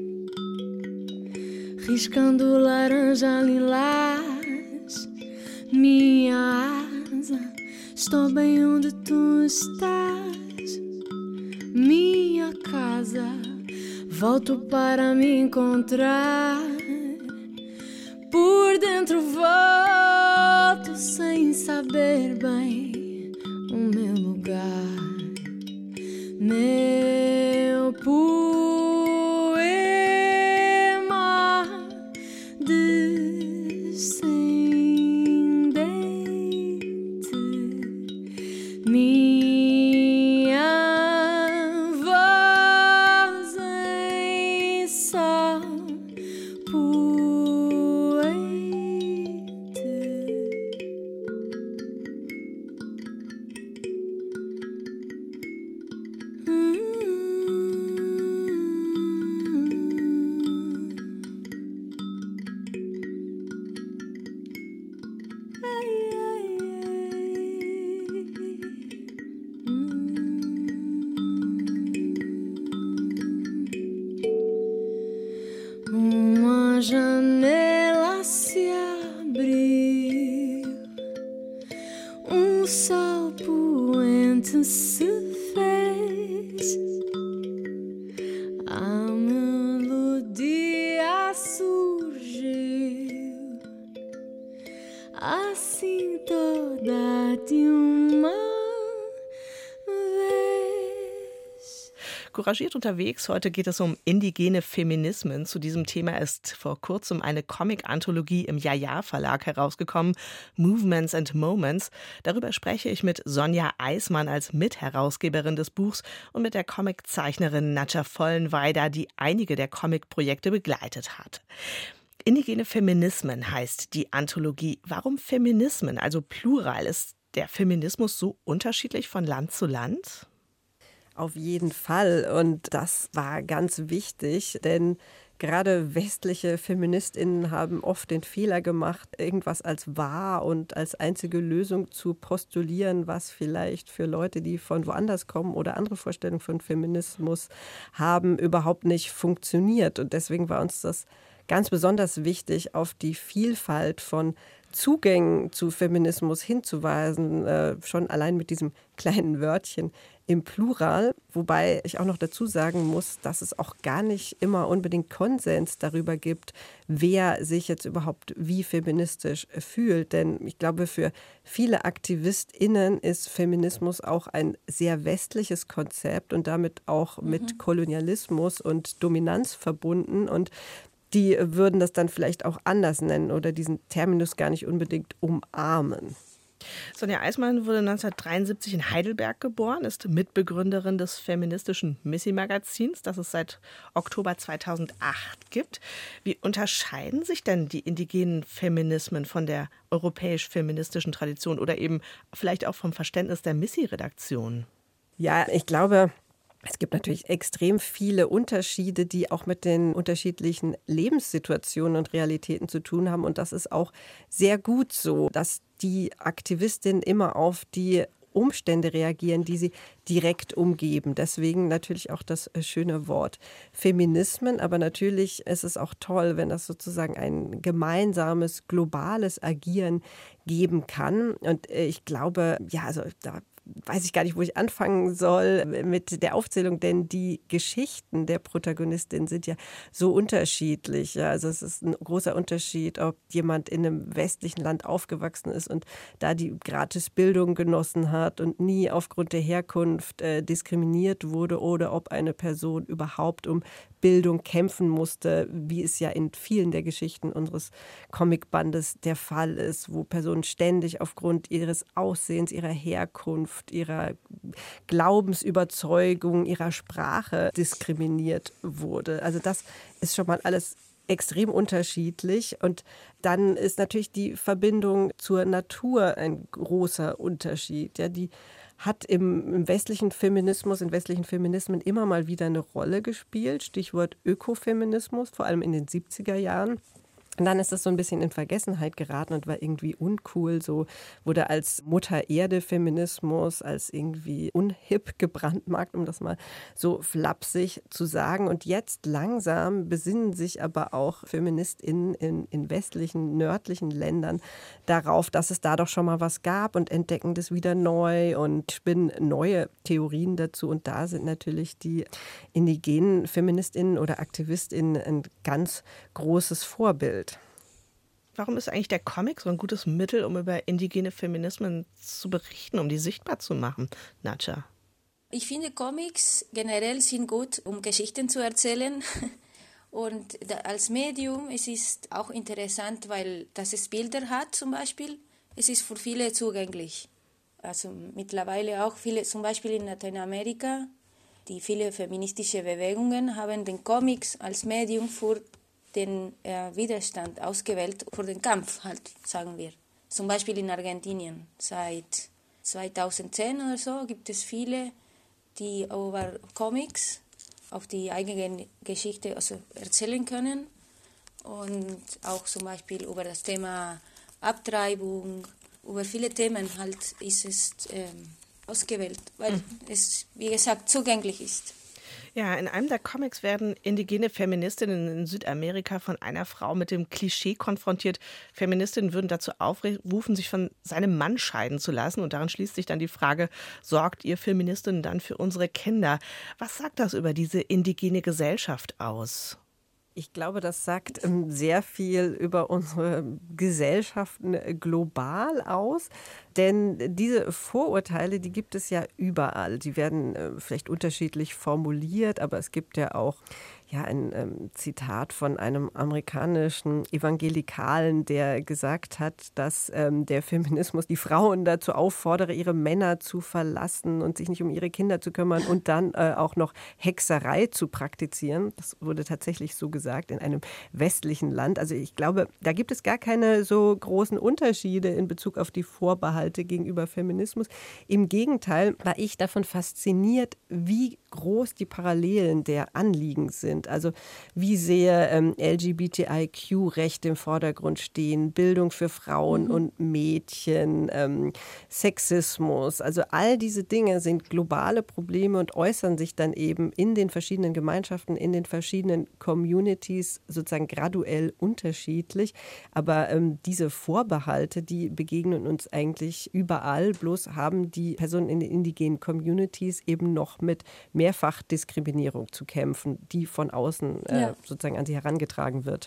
riscando laranja lilás, minha asa, estou bem onde tu estás, minha casa, volto para me encontrar. Por dentro volto sem saber bem o meu lugar, meu poema descendente, minha voz em sol poente. Uma janela se abriu, um sol poente se fez, a melodia surgiu, assim toda de uma vez. Couragiert unterwegs. Heute geht es um indigene Feminismen. Zu diesem Thema ist vor kurzem eine Comic-Anthologie im Ja-Ja Verlag herausgekommen, Movements and Moments. Darüber spreche ich mit Sonja Eismann als Mitherausgeberin des Buchs und mit der Comiczeichnerin Nadja Vollenweider, die einige der Comic-Projekte begleitet hat. Indigene Feminismen heißt die Anthologie. Warum Feminismen, also Plural? Ist der Feminismus so unterschiedlich von Land zu Land? Auf jeden Fall. Und das war ganz wichtig, denn gerade westliche FeministInnen haben oft den Fehler gemacht, irgendwas als wahr und als einzige Lösung zu postulieren, was vielleicht für Leute, die von woanders kommen oder andere Vorstellungen von Feminismus haben, überhaupt nicht funktioniert. Und deswegen war uns das ganz besonders wichtig, auf die Vielfalt von Zugängen zu Feminismus hinzuweisen, äh, schon allein mit diesem kleinen Wörtchen im Plural. Wobei ich auch noch dazu sagen muss, dass es auch gar nicht immer unbedingt Konsens darüber gibt, wer sich jetzt überhaupt wie feministisch fühlt. Denn ich glaube, für viele AktivistInnen ist Feminismus auch ein sehr westliches Konzept und damit auch mhm. mit Kolonialismus und Dominanz verbunden. Und die würden das dann vielleicht auch anders nennen oder diesen Terminus gar nicht unbedingt umarmen. Sonja Eismann wurde neunzehnhundertdreiundsiebzig in Heidelberg geboren, ist Mitbegründerin des feministischen Missy-Magazins, das es seit Oktober zweitausendacht gibt. Wie unterscheiden sich denn die indigenen Feminismen von der europäisch-feministischen Tradition oder eben vielleicht auch vom Verständnis der Missy-Redaktion? Ja, ich glaube, es gibt natürlich extrem viele Unterschiede, die auch mit den unterschiedlichen Lebenssituationen und Realitäten zu tun haben. Und das ist auch sehr gut so, dass die Aktivistinnen immer auf die Umstände reagieren, die sie direkt umgeben. Deswegen natürlich auch das schöne Wort Feminismen. Aber natürlich ist es auch toll, wenn das sozusagen ein gemeinsames, globales Agieren geben kann. Und ich glaube, ja, also da weiß ich gar nicht, wo ich anfangen soll mit der Aufzählung, denn die Geschichten der Protagonistin sind ja so unterschiedlich. Also es ist ein großer Unterschied, ob jemand in einem westlichen Land aufgewachsen ist und da die Gratisbildung genossen hat und nie aufgrund der Herkunft äh, diskriminiert wurde oder ob eine Person überhaupt um Bildung kämpfen musste, wie es ja in vielen der Geschichten unseres Comicbandes der Fall ist, wo Personen ständig aufgrund ihres Aussehens, ihrer Herkunft, ihrer Glaubensüberzeugung, ihrer Sprache diskriminiert wurde. Also das ist schon mal alles extrem unterschiedlich. Und dann ist natürlich die Verbindung zur Natur ein großer Unterschied. Ja, die hat im, im westlichen Feminismus, in westlichen Feminismen immer mal wieder eine Rolle gespielt. Stichwort Ökofeminismus, vor allem in den siebziger Jahren. Und dann ist das so ein bisschen in Vergessenheit geraten und war irgendwie uncool. So wurde als Mutter-Erde-Feminismus, als irgendwie unhip gebrandmarkt, um das mal so flapsig zu sagen. Und jetzt langsam besinnen sich aber auch FeministInnen in, in westlichen, nördlichen Ländern darauf, dass es da doch schon mal was gab und entdecken das wieder neu und spinnen neue Theorien dazu. Und da sind natürlich die indigenen FeministInnen oder AktivistInnen ein ganz großes Vorbild. Warum ist eigentlich der Comic so ein gutes Mittel, um über indigene Feminismen zu berichten, um die sichtbar zu machen, Nadja? Ich finde, Comics generell sind gut, um Geschichten zu erzählen. Und als Medium es ist auch interessant, weil dass es Bilder hat zum Beispiel. Es ist für viele zugänglich. Also mittlerweile auch viele, zum Beispiel in Lateinamerika, die viele feministische Bewegungen haben den Comics als Medium für den äh, Widerstand ausgewählt, für den Kampf halt, sagen wir. Zum Beispiel in Argentinien. Seit zweitausendzehn oder so gibt es viele, die über Comics auf die eigene Geschichte also erzählen können und auch zum Beispiel über das Thema Abtreibung, über viele Themen halt ist es ähm, ausgewählt, weil mhm. es, wie gesagt, zugänglich ist. Ja, in einem der Comics werden indigene Feministinnen in Südamerika von einer Frau mit dem Klischee konfrontiert. Feministinnen würden dazu aufrufen, sich von seinem Mann scheiden zu lassen. Und daran schließt sich dann die Frage, sorgt ihr Feministinnen dann für unsere Kinder? Was sagt das über diese indigene Gesellschaft aus? Ich glaube, das sagt sehr viel über unsere Gesellschaften global aus. Denn diese Vorurteile, die gibt es ja überall. Die werden äh, vielleicht unterschiedlich formuliert, aber es gibt ja auch ja, ein ähm, Zitat von einem amerikanischen Evangelikalen, der gesagt hat, dass ähm, der Feminismus die Frauen dazu auffordere, ihre Männer zu verlassen und sich nicht um ihre Kinder zu kümmern und dann äh, auch noch Hexerei zu praktizieren. Das wurde tatsächlich so gesagt in einem westlichen Land. Also ich glaube, da gibt es gar keine so großen Unterschiede in Bezug auf die Vorbehalte gegenüber Feminismus. Im Gegenteil war ich davon fasziniert, wie groß die Parallelen der Anliegen sind. Also wie sehr ähm, L G B T I Q-Rechte im Vordergrund stehen, Bildung für Frauen mhm. und Mädchen, ähm, Sexismus. Also all diese Dinge sind globale Probleme und äußern sich dann eben in den verschiedenen Gemeinschaften, in den verschiedenen Communities sozusagen graduell unterschiedlich. Aber ähm, diese Vorbehalte, die begegnen uns eigentlich überall, bloß haben die Personen in den indigenen Communities eben noch mit Mehrfachdiskriminierung zu kämpfen, die von außen äh, ja. sozusagen an sie herangetragen wird.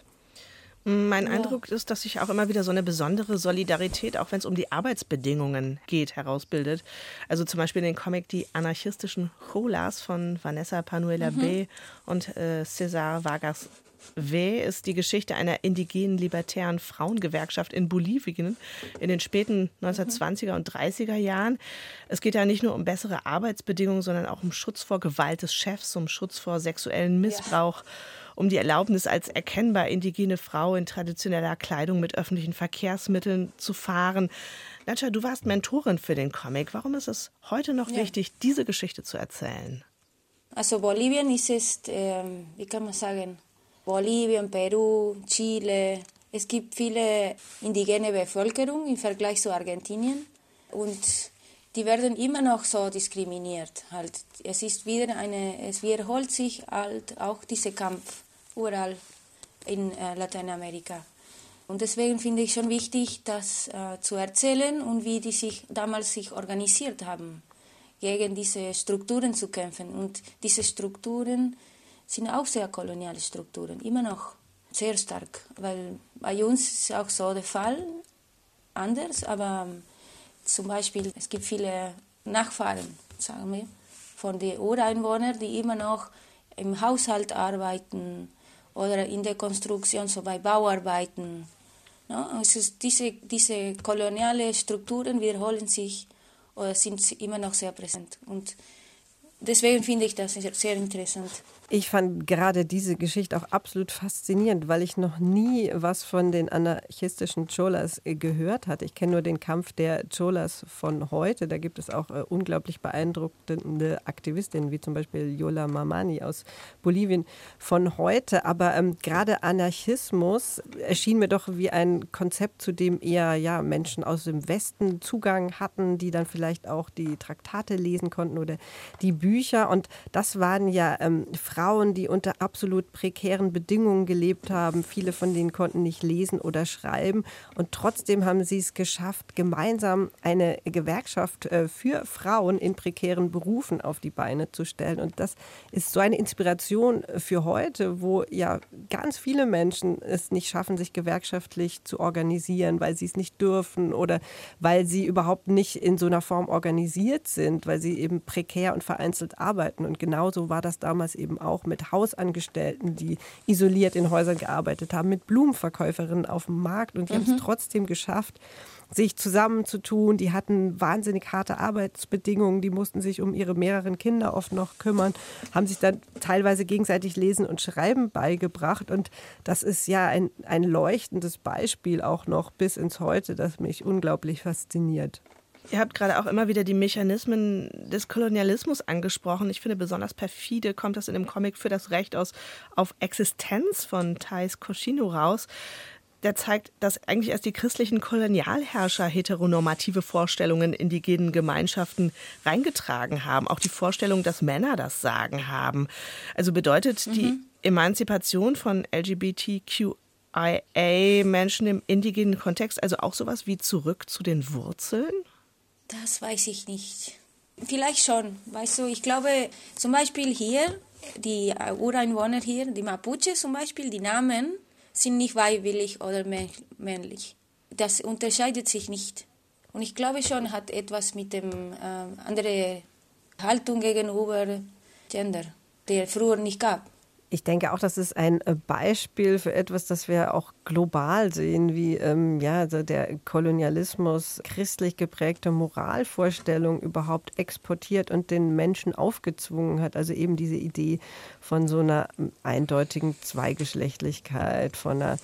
Mein ja. Eindruck ist, dass sich auch immer wieder so eine besondere Solidarität, auch wenn es um die Arbeitsbedingungen geht, herausbildet. Also zum Beispiel den Comic Die anarchistischen Cholas von Vanessa Panuela mhm. B. und äh, César Vargas W. ist die Geschichte einer indigenen libertären Frauengewerkschaft in Bolivien in den späten neunzehnhundertzwanziger und dreißiger Jahren. Es geht ja nicht nur um bessere Arbeitsbedingungen, sondern auch um Schutz vor Gewalt des Chefs, um Schutz vor sexuellen Missbrauch, ja. um die Erlaubnis als erkennbar indigene Frau in traditioneller Kleidung mit öffentlichen Verkehrsmitteln zu fahren. Nadja, du warst Mentorin für den Comic. Warum ist es heute noch ja. wichtig, diese Geschichte zu erzählen? Also Bolivien ist es, äh, wie kann man sagen, Bolivien, Peru, Chile. Es gibt viele indigene Bevölkerung im Vergleich zu Argentinien und die werden immer noch so diskriminiert. Halt, es ist wieder eine, es wiederholt sich halt auch dieser Kampf überall in äh, Lateinamerika. Und deswegen finde ich schon wichtig, das äh, zu erzählen und wie die sich damals sich organisiert haben, gegen diese Strukturen zu kämpfen. Und diese Strukturen sind auch sehr koloniale Strukturen, immer noch sehr stark, weil bei uns ist auch so der Fall, anders, aber zum Beispiel, es gibt viele Nachfahren, sagen wir, von den Ureinwohnern, die immer noch im Haushalt arbeiten oder in der Konstruktion, so bei Bauarbeiten. No? Also diese, diese koloniale Strukturen wiederholen sich oder sind immer noch sehr präsent. Und deswegen finde ich das sehr interessant. Ich fand gerade diese Geschichte auch absolut faszinierend, weil ich noch nie was von den anarchistischen Cholas gehört hatte. Ich kenne nur den Kampf der Cholas von heute. Da gibt es auch äh, unglaublich beeindruckende Aktivistinnen, wie zum Beispiel Yola Mamani aus Bolivien von heute. Aber ähm, gerade Anarchismus erschien mir doch wie ein Konzept, zu dem eher ja, Menschen aus dem Westen Zugang hatten, die dann vielleicht auch die Traktate lesen konnten oder die Bücher und das waren ja ähm, Frauen, die unter absolut prekären Bedingungen gelebt haben. Viele von denen konnten nicht lesen oder schreiben und trotzdem haben sie es geschafft, gemeinsam eine Gewerkschaft äh, für Frauen in prekären Berufen auf die Beine zu stellen. Und das ist so eine Inspiration für heute, wo ja ganz viele Menschen es nicht schaffen, sich gewerkschaftlich zu organisieren, weil sie es nicht dürfen oder weil sie überhaupt nicht in so einer Form organisiert sind, weil sie eben prekär und vereinzelt arbeiten. Und genauso war das damals eben auch mit Hausangestellten, die isoliert in Häusern gearbeitet haben, mit Blumenverkäuferinnen auf dem Markt. Und die mhm. haben es trotzdem geschafft, sich zusammenzutun. Die hatten wahnsinnig harte Arbeitsbedingungen, die mussten sich um ihre mehreren Kinder oft noch kümmern, haben sich dann teilweise gegenseitig Lesen und Schreiben beigebracht. Und das ist ja ein, ein leuchtendes Beispiel auch noch bis ins Heute, das mich unglaublich fasziniert. Ihr habt gerade auch immer wieder die Mechanismen des Kolonialismus angesprochen. Ich finde, besonders perfide kommt das in dem Comic Für das Recht aus, auf Existenz von Thais Koshino raus. Der zeigt, dass eigentlich erst die christlichen Kolonialherrscher heteronormative Vorstellungen in indigenen Gemeinschaften reingetragen haben. Auch die Vorstellung, dass Männer das Sagen haben. Also bedeutet mhm. die Emanzipation von L G B T Q I A-Menschen im indigenen Kontext also auch sowas wie zurück zu den Wurzeln? Das weiß ich nicht. Vielleicht schon. Weißt du, ich glaube, zum Beispiel hier, die Ureinwohner hier, die Mapuche zum Beispiel, die Namen sind nicht weiblich oder männlich. Das unterscheidet sich nicht. Und ich glaube schon, hat etwas mit dem äh, andere Haltung gegenüber Gender, der früher nicht gab. Ich denke auch, das ist ein Beispiel für etwas, das wir auch global sehen, wie ähm, ja, also der Kolonialismus christlich geprägte Moralvorstellungen überhaupt exportiert und den Menschen aufgezwungen hat. Also eben diese Idee von so einer eindeutigen Zweigeschlechtlichkeit, von einer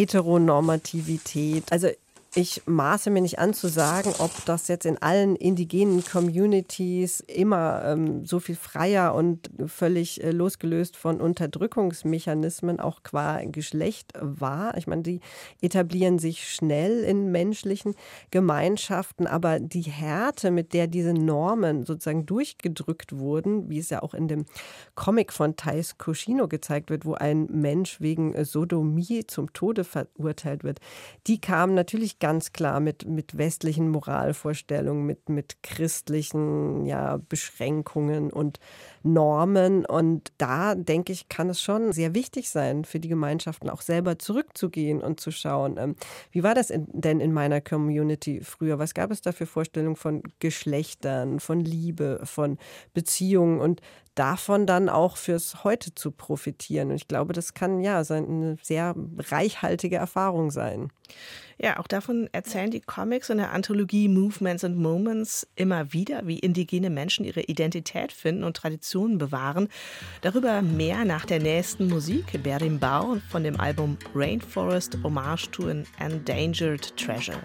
Heteronormativität. Also ich maße mir nicht an zu sagen, ob das jetzt in allen indigenen Communities immer ähm, so viel freier und völlig äh, losgelöst von Unterdrückungsmechanismen auch qua Geschlecht war. Ich meine, die etablieren sich schnell in menschlichen Gemeinschaften, aber die Härte, mit der diese Normen sozusagen durchgedrückt wurden, wie es ja auch in dem Comic von Thais Koshino gezeigt wird, wo ein Mensch wegen Sodomie zum Tode verurteilt wird, die kam natürlich ganz klar mit, mit westlichen Moralvorstellungen, mit, mit christlichen ja, Beschränkungen und Normen. Und da, denke ich, kann es schon sehr wichtig sein, für die Gemeinschaften auch selber zurückzugehen und zu schauen, ähm, wie war das in, denn in meiner Community früher? Was gab es da für Vorstellungen von Geschlechtern, von Liebe, von Beziehungen und davon dann auch fürs Heute zu profitieren? Und ich glaube, das kann ja eine sehr reichhaltige Erfahrung sein. Ja, auch davon erzählen die Comics in der Anthologie Movements and Moments immer wieder, wie indigene Menschen ihre Identität finden und Traditionen bewahren. Darüber mehr nach der nächsten Musik, Berimbau von dem Album Rainforest, Hommage to an Endangered Treasure.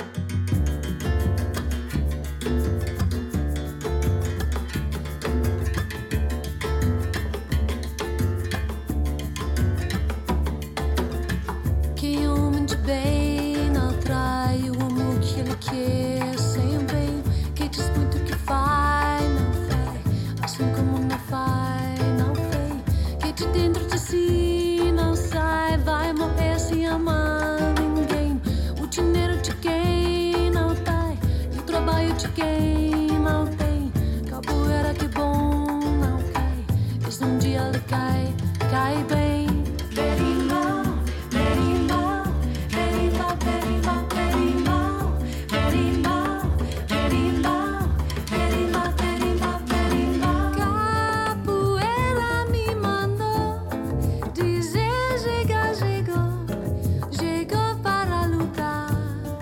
Cai, cai bem. Berimbau, berimbau, berimbau, berimbau, berimbau, berimbau, berimbau, berimbau, berimbau, berimbau. Capoeira me mandou dizer chega, chegou, chegou para lutar.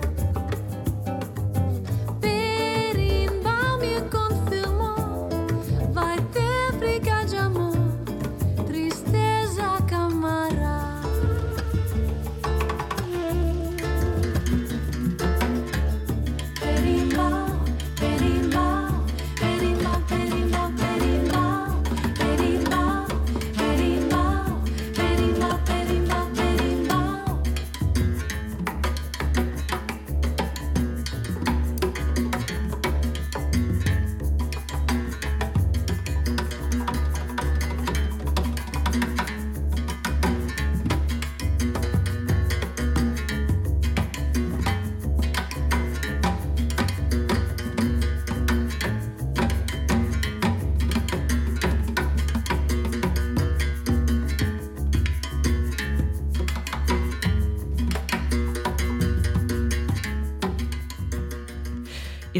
Berimbau me confirmou, vai ter briga de amor. Tristeza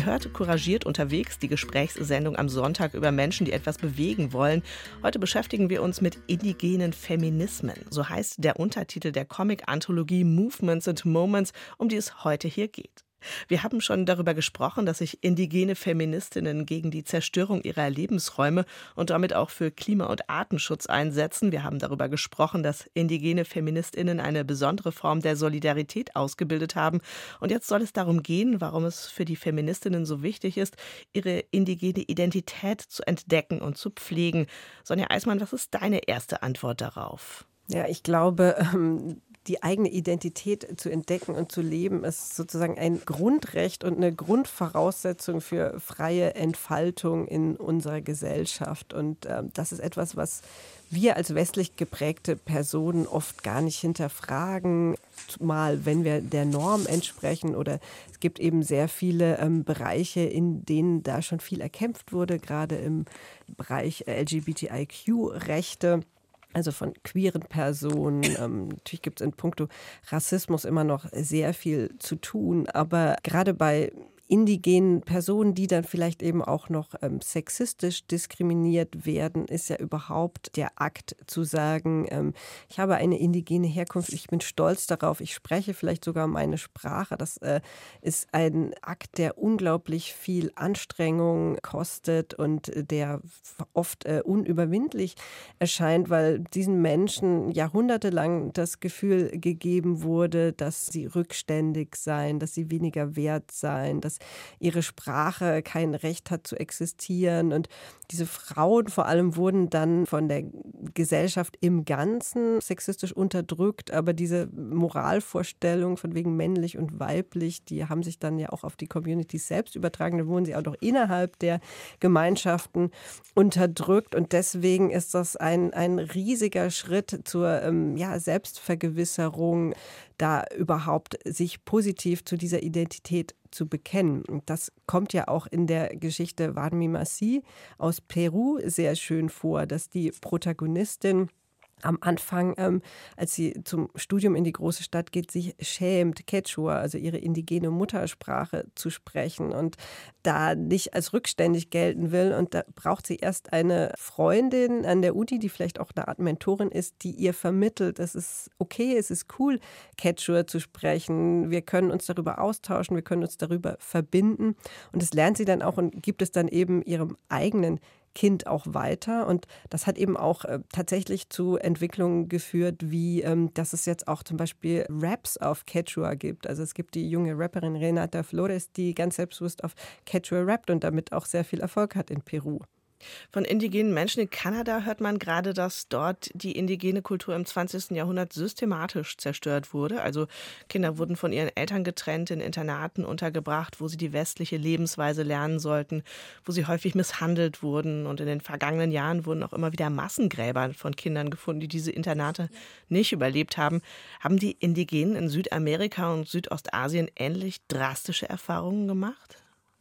Ihr hört Couragiert unterwegs, die Gesprächssendung am Sonntag über Menschen, die etwas bewegen wollen. Heute beschäftigen wir uns mit indigenen Feminismen. So heißt der Untertitel der Comic-Anthologie Movements and Moments, um die es heute hier geht. Wir haben schon darüber gesprochen, dass sich indigene Feministinnen gegen die Zerstörung ihrer Lebensräume und damit auch für Klima- und Artenschutz einsetzen. Wir haben darüber gesprochen, dass indigene Feministinnen eine besondere Form der Solidarität ausgebildet haben. Und jetzt soll es darum gehen, warum es für die Feministinnen so wichtig ist, ihre indigene Identität zu entdecken und zu pflegen. Sonja Eismann, was ist deine erste Antwort darauf? Ja, ich glaube, ähm die eigene Identität zu entdecken und zu leben, ist sozusagen ein Grundrecht und eine Grundvoraussetzung für freie Entfaltung in unserer Gesellschaft. Und äh, das ist etwas, was wir als westlich geprägte Personen oft gar nicht hinterfragen, mal wenn wir der Norm entsprechen. Oder es gibt eben sehr viele ähm, Bereiche, in denen da schon viel erkämpft wurde, gerade im Bereich L G B T I Q-Rechte. Also von queeren Personen. Ähm, natürlich gibt es in puncto Rassismus immer noch sehr viel zu tun. Aber gerade bei indigenen Personen, die dann vielleicht eben auch noch ähm, sexistisch diskriminiert werden, ist ja überhaupt der Akt zu sagen, ähm, ich habe eine indigene Herkunft, ich bin stolz darauf, ich spreche vielleicht sogar meine Sprache. Das äh, ist ein Akt, der unglaublich viel Anstrengung kostet und der oft äh, unüberwindlich erscheint, weil diesen Menschen jahrhundertelang das Gefühl gegeben wurde, dass sie rückständig seien, dass sie weniger wert seien, dass ihre Sprache kein Recht hat zu existieren. Und diese Frauen vor allem wurden dann von der Gesellschaft im Ganzen sexistisch unterdrückt. Aber diese Moralvorstellung von wegen männlich und weiblich, die haben sich dann ja auch auf die Communities selbst übertragen. Da wurden sie auch noch innerhalb der Gemeinschaften unterdrückt. Und deswegen ist das ein, ein riesiger Schritt zur ähm, ja, Selbstvergewisserung, da überhaupt sich positiv zu dieser Identität zu bekennen. Und das kommt ja auch in der Geschichte Varmi Masi aus Peru sehr schön vor, dass die Protagonistin am Anfang, ähm, als sie zum Studium in die große Stadt geht, sich schämt, Quechua, also ihre indigene Muttersprache, zu sprechen und da nicht als rückständig gelten will. Und da braucht sie erst eine Freundin an der Uni, die vielleicht auch eine Art Mentorin ist, die ihr vermittelt, es ist okay, es ist cool, Quechua zu sprechen. Wir können uns darüber austauschen, wir können uns darüber verbinden. Und das lernt sie dann auch und gibt es dann eben ihrem eigenen Kind auch weiter. Und das hat eben auch äh, tatsächlich zu Entwicklungen geführt, wie ähm, dass es jetzt auch zum Beispiel Raps auf Quechua gibt. Also es gibt die junge Rapperin Renata Flores, die ganz selbstbewusst auf Quechua rappt und damit auch sehr viel Erfolg hat in Peru. Von indigenen Menschen in Kanada hört man gerade, dass dort die indigene Kultur im zwanzigsten Jahrhundert systematisch zerstört wurde. Also Kinder wurden von ihren Eltern getrennt, in Internaten untergebracht, wo sie die westliche Lebensweise lernen sollten, wo sie häufig misshandelt wurden. Und in den vergangenen Jahren wurden auch immer wieder Massengräber von Kindern gefunden, die diese Internate nicht überlebt haben. Haben die Indigenen in Südamerika und Südostasien ähnlich drastische Erfahrungen gemacht?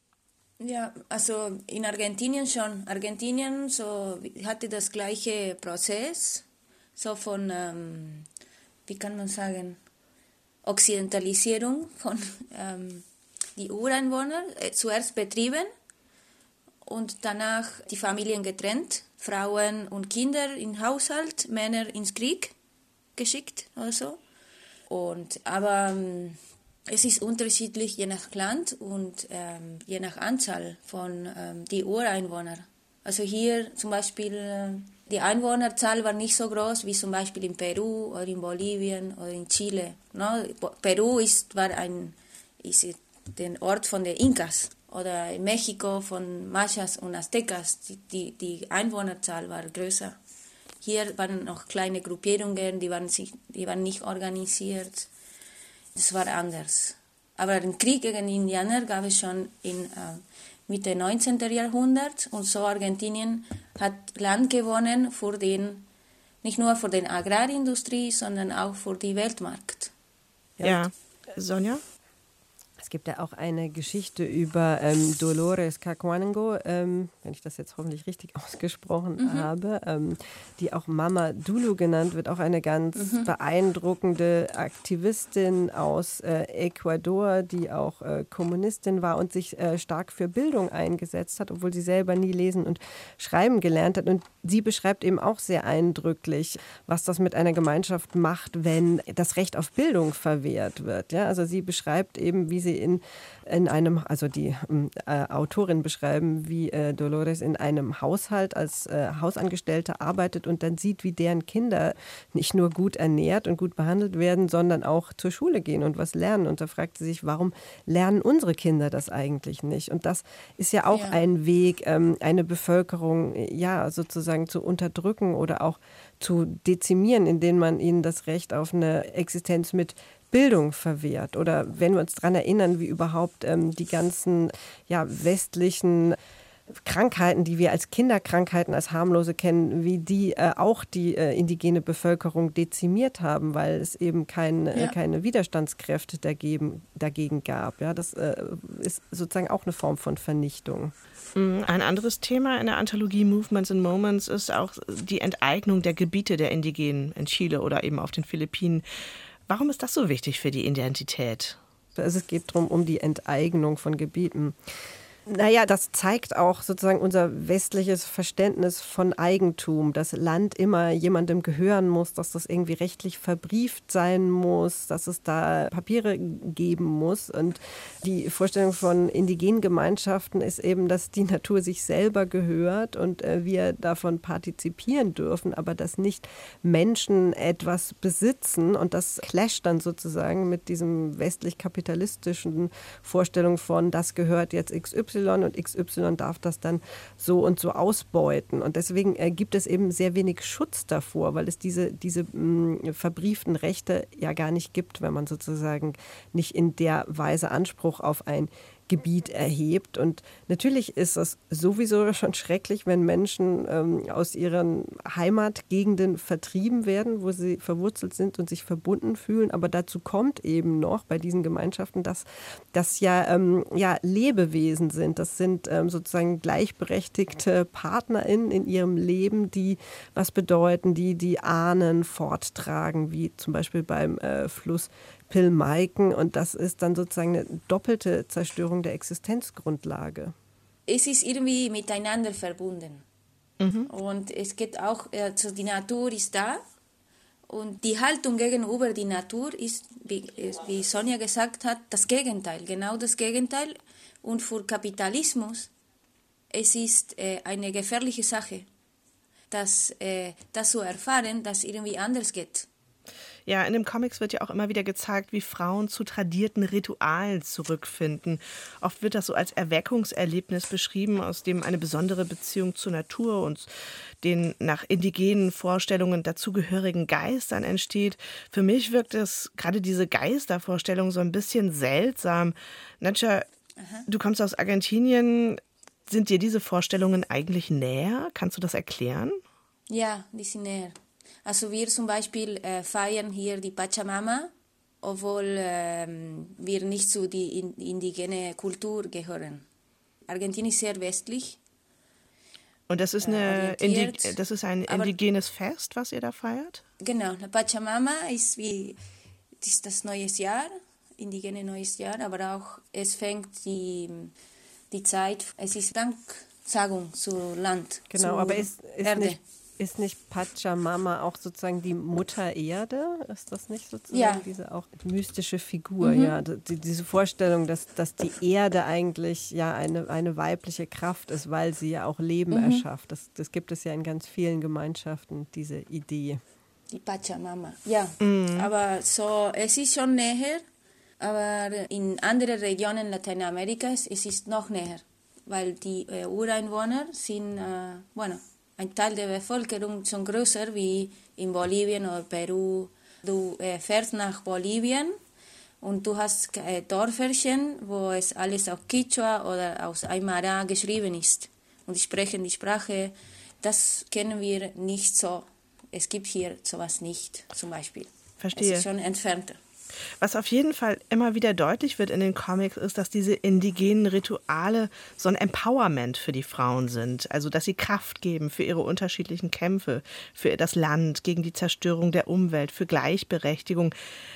Ja, also in Argentinien schon. Argentinien so hatte das gleiche Prozess, so von, ähm, wie kann man sagen, Occidentalisierung von ähm, die Ureinwohner, äh, zuerst betrieben und danach die Familien getrennt, Frauen und Kinder im Haushalt, Männer ins Krieg geschickt oder so. Und, aber ähm, es ist unterschiedlich je nach Land und ähm, je nach Anzahl von ähm, die Ureinwohner. Also hier zum Beispiel äh, die Einwohnerzahl war nicht so groß wie zum Beispiel in Peru oder in Bolivien oder in Chile. No? Peru ist, war ein, ist der Ort von den Inkas oder in Mexiko von Mayas und Aztecas. Die, die, die Einwohnerzahl war größer. Hier waren noch kleine Gruppierungen, die waren, sich, die waren nicht organisiert. Das war anders. Aber den Krieg gegen die Indianer gab es schon in äh, Mitte neunzehnten. Jahrhundert und so Argentinien hat Land gewonnen für den, nicht nur für die Agrarindustrie, sondern auch für den Weltmarkt. Ja, Sonja? Es gibt ja auch eine Geschichte über ähm, Dolores Cacuango, ähm, wenn ich das jetzt hoffentlich richtig ausgesprochen mhm. habe, ähm, die auch Mama Dulu genannt wird, auch eine ganz mhm. beeindruckende Aktivistin aus äh, Ecuador, die auch äh, Kommunistin war und sich äh, stark für Bildung eingesetzt hat, obwohl sie selber nie lesen und schreiben gelernt hat. Und sie beschreibt eben auch sehr eindrücklich, was das mit einer Gemeinschaft macht, wenn das Recht auf Bildung verwehrt wird. Ja, also sie beschreibt eben, wie sie In, in einem, also die äh, Autorin beschreiben, wie äh, Dolores in einem Haushalt als äh, Hausangestellte arbeitet und dann sieht, wie deren Kinder nicht nur gut ernährt und gut behandelt werden, sondern auch zur Schule gehen und was lernen. Und da fragt sie sich, warum lernen unsere Kinder das eigentlich nicht? Und das ist ja auch ja. ein Weg, ähm, eine Bevölkerung ja sozusagen zu unterdrücken oder auch zu dezimieren, indem man ihnen das Recht auf eine Existenz mit Bildung verwehrt. Oder wenn wir uns daran erinnern, wie überhaupt ähm, die ganzen ja, westlichen Krankheiten, die wir als Kinderkrankheiten, als harmlose kennen, wie die äh, auch die äh, indigene Bevölkerung dezimiert haben, weil es eben kein, ja. äh, keine Widerstandskräfte dagegen, dagegen gab. Ja, das äh, ist sozusagen auch eine Form von Vernichtung. Ein anderes Thema in der Anthologie Movements and Moments ist auch die Enteignung der Gebiete der Indigenen in Chile oder eben auf den Philippinen. Warum ist das so wichtig für die Identität? Also es geht darum, um die Enteignung von Gebieten. Naja, das zeigt auch sozusagen unser westliches Verständnis von Eigentum, dass Land immer jemandem gehören muss, dass das irgendwie rechtlich verbrieft sein muss, dass es da Papiere geben muss. Und die Vorstellung von indigenen Gemeinschaften ist eben, dass die Natur sich selber gehört und äh, wir davon partizipieren dürfen, aber dass nicht Menschen etwas besitzen. Und das clasht dann sozusagen mit diesem westlich-kapitalistischen Vorstellung von, das gehört jetzt X Y und X Y darf das dann so und so ausbeuten. Und deswegen äh, gibt es eben sehr wenig Schutz davor, weil es diese, diese mh, verbrieften Rechte ja gar nicht gibt, wenn man sozusagen nicht in der Weise Anspruch auf ein Gebiet erhebt. Und natürlich ist es sowieso schon schrecklich, wenn Menschen ähm, aus ihren Heimatgegenden vertrieben werden, wo sie verwurzelt sind und sich verbunden fühlen. Aber dazu kommt eben noch bei diesen Gemeinschaften, dass das ja, ähm, ja Lebewesen sind. Das sind ähm, sozusagen gleichberechtigte PartnerInnen in ihrem Leben, die was bedeuten, die die Ahnen forttragen, wie zum Beispiel beim äh, Fluss Pilmaiken, und das ist dann sozusagen eine doppelte Zerstörung der Existenzgrundlage. Es ist irgendwie miteinander verbunden. Mhm. Und es geht auch, also die Natur ist da und die Haltung gegenüber der Natur ist, wie, wie Sonja gesagt hat, das Gegenteil, genau das Gegenteil. Und für Kapitalismus, es ist äh, eine gefährliche Sache, das, äh, das zu erfahren, dass irgendwie anders geht. Ja, in den Comics wird ja auch immer wieder gezeigt, wie Frauen zu tradierten Ritualen zurückfinden. Oft wird das so als Erweckungserlebnis beschrieben, aus dem eine besondere Beziehung zur Natur und den nach indigenen Vorstellungen dazugehörigen Geistern entsteht. Für mich wirkt es, gerade diese Geistervorstellung, so ein bisschen seltsam. Nacha, du kommst aus Argentinien. Sind dir diese Vorstellungen eigentlich näher? Kannst du das erklären? Ja, die sind näher. Also wir zum Beispiel äh, feiern hier die Pachamama, obwohl ähm, wir nicht zu der in, indigenen Kultur gehören. Argentinien ist sehr westlich. Und das ist, eine äh, Indi- das ist ein indigenes Fest, was ihr da feiert? Genau, die Pachamama ist wie ist das neues Jahr, indigene neues Jahr, aber auch es fängt die, die Zeit, es ist Danksagung zu Land, genau, zu aber ist, ist Erde. Nicht Ist nicht Pachamama auch sozusagen die Mutter Erde? Ist das nicht sozusagen ja. diese auch mystische Figur? Mhm. Ja, die, diese Vorstellung, dass, dass die Erde eigentlich ja eine, eine weibliche Kraft ist, weil sie ja auch Leben mhm. erschafft. Das, das gibt es ja in ganz vielen Gemeinschaften, diese Idee. Die Pachamama, ja. Mhm. Aber so, es ist schon näher, aber in anderen Regionen Lateinamerikas es ist noch näher, weil die äh, Ureinwohner sind, äh, bueno, ein Teil der Bevölkerung schon größer wie in Bolivien oder Peru. Du äh, fährst nach Bolivien und du hast äh, Dörferchen, wo es alles auf Quichua oder aus Aymara geschrieben ist. Und die sprechen die Sprache. Das kennen wir nicht so. Es gibt hier sowas nicht, zum Beispiel. Verstehe. Es ist schon entfernter. Was auf jeden Fall immer wieder deutlich wird in den Comics, ist, dass diese indigenen Rituale so ein Empowerment für die Frauen sind. Also, dass sie Kraft geben für ihre unterschiedlichen Kämpfe, für das Land, gegen die Zerstörung der Umwelt, für Gleichberechtigung.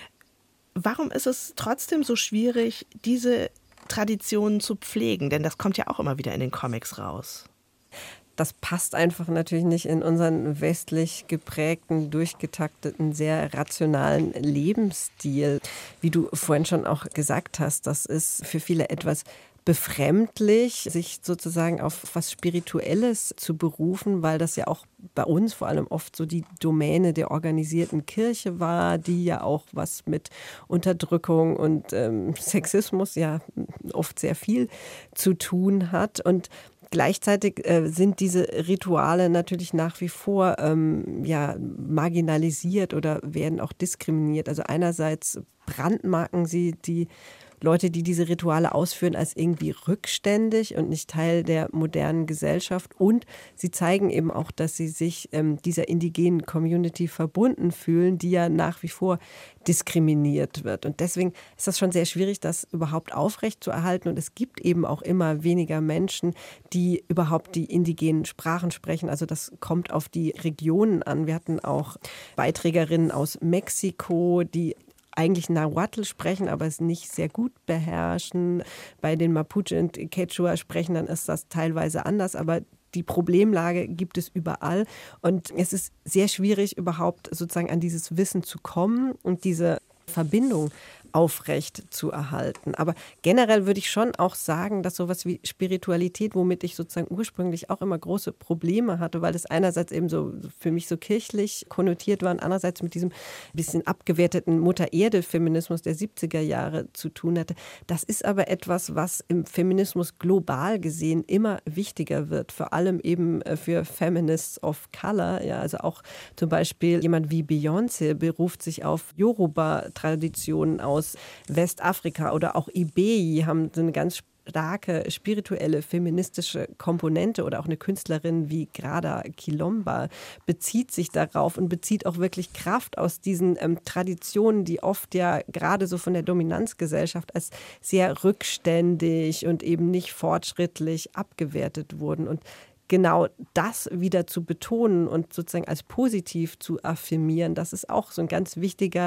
Warum ist es trotzdem so schwierig, diese Traditionen zu pflegen? Denn das kommt ja auch immer wieder in den Comics raus. Das passt einfach natürlich nicht in unseren westlich geprägten, durchgetakteten, sehr rationalen Lebensstil. Wie du vorhin schon auch gesagt hast, das ist für viele etwas befremdlich, sich sozusagen auf was Spirituelles zu berufen, weil das ja auch bei uns vor allem oft so die Domäne der organisierten Kirche war, die ja auch was mit Unterdrückung und ähm, Sexismus ja oft sehr viel zu tun hat. Und gleichzeitig äh, sind diese Rituale natürlich nach wie vor ähm, ja, marginalisiert oder werden auch diskriminiert. Also einerseits brandmarken sie die Leute, die diese Rituale ausführen, als irgendwie rückständig und nicht Teil der modernen Gesellschaft. Und sie zeigen eben auch, dass sie sich ähm, dieser indigenen Community verbunden fühlen, die ja nach wie vor diskriminiert wird. Und deswegen ist das schon sehr schwierig, das überhaupt aufrechtzuerhalten. Und es gibt eben auch immer weniger Menschen, die überhaupt die indigenen Sprachen sprechen. Also das kommt auf die Regionen an. Wir hatten auch Beiträgerinnen aus Mexiko, die eigentlich Nahuatl sprechen, aber es nicht sehr gut beherrschen. Bei den Mapuche und Quechua sprechen, dann ist das teilweise anders, aber die Problemlage gibt es überall und es ist sehr schwierig, überhaupt sozusagen an dieses Wissen zu kommen und diese Verbindung aufrecht zu erhalten. Aber generell würde ich schon auch sagen, dass sowas wie Spiritualität, womit ich sozusagen ursprünglich auch immer große Probleme hatte, weil es einerseits eben so für mich so kirchlich konnotiert war und andererseits mit diesem bisschen abgewerteten Mutter-Erde-Feminismus der siebziger Jahre zu tun hatte. Das ist aber etwas, was im Feminismus global gesehen immer wichtiger wird, vor allem eben für Feminists of Color. Ja, also auch zum Beispiel jemand wie Beyoncé beruft sich auf Yoruba-Traditionen aus Westafrika oder auch Ibeyi haben so eine ganz starke spirituelle, feministische Komponente oder auch eine Künstlerin wie Grada Quilomba bezieht sich darauf und bezieht auch wirklich Kraft aus diesen ähm, Traditionen, die oft ja gerade so von der Dominanzgesellschaft als sehr rückständig und eben nicht fortschrittlich abgewertet wurden. Und genau das wieder zu betonen und sozusagen als positiv zu affirmieren, das ist auch so ein ganz wichtiger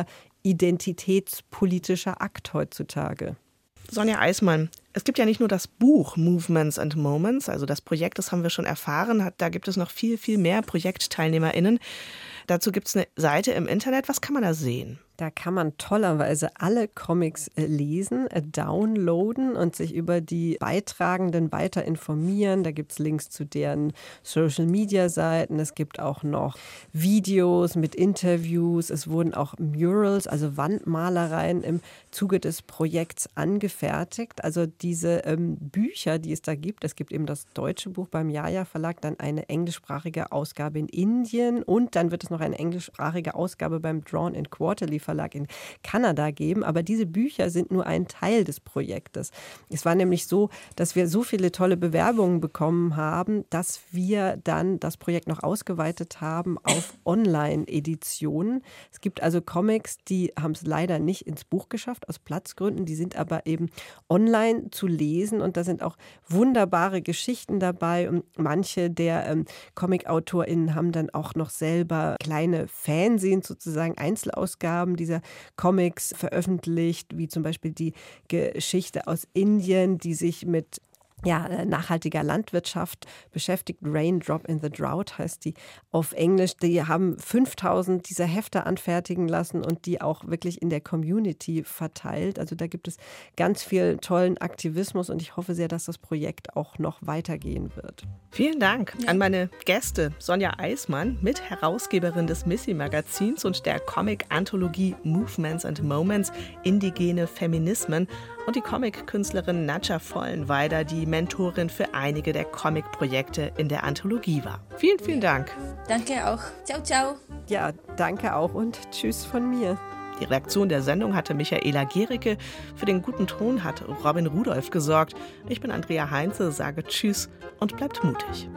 identitätspolitischer Akt heutzutage. Sonja Eismann, es gibt ja nicht nur das Buch Movements and Moments, also das Projekt, das haben wir schon erfahren, da gibt es noch viel, viel mehr ProjektteilnehmerInnen. Dazu gibt es eine Seite im Internet. Was kann man da sehen? Da kann man tollerweise alle Comics lesen, downloaden und sich über die Beitragenden weiter informieren. Da gibt es Links zu deren Social-Media-Seiten. Es gibt auch noch Videos mit Interviews. Es wurden auch Murals, also Wandmalereien im Zuge des Projekts angefertigt. Also diese ähm, Bücher, die es da gibt, es gibt eben das deutsche Buch beim Jaja Verlag, dann eine englischsprachige Ausgabe in Indien und dann wird es noch eine englischsprachige Ausgabe beim Drawn and Quarterly Verlag in Kanada geben. Aber diese Bücher sind nur ein Teil des Projektes. Es war nämlich so, dass wir so viele tolle Bewerbungen bekommen haben, dass wir dann das Projekt noch ausgeweitet haben auf Online-Editionen. Es gibt also Comics, die haben es leider nicht ins Buch geschafft, aus Platzgründen. Die sind aber eben online zu lesen und da sind auch wunderbare Geschichten dabei. Und manche der ähm, Comic-AutorInnen haben dann auch noch selber kleine Fanzines, sozusagen Einzelausgaben dieser Comics veröffentlicht, wie zum Beispiel die Geschichte aus Indien, die sich mit ja, nachhaltiger Landwirtschaft beschäftigt. Raindrop in the Drought heißt die auf Englisch. Die haben fünftausend dieser Hefte anfertigen lassen und die auch wirklich in der Community verteilt. Also da gibt es ganz viel tollen Aktivismus und ich hoffe sehr, dass das Projekt auch noch weitergehen wird. Vielen Dank ja. an meine Gäste Sonja Eismann, Mitherausgeberin des Missy-Magazins und der Comic-Anthologie Movements and Moments, indigene Feminismen und die Comic-Künstlerin Nadja Vollenweider, die Mentorin für einige der Comic-Projekte in der Anthologie war. Vielen, vielen Dank. Danke auch. Ciao, ciao. Ja, danke auch und tschüss von mir. Die Redaktion der Sendung hatte Michaela Gericke. Für den guten Ton hat Robin Rudolph gesorgt. Ich bin Andrea Heinze, sage tschüss und bleibt mutig.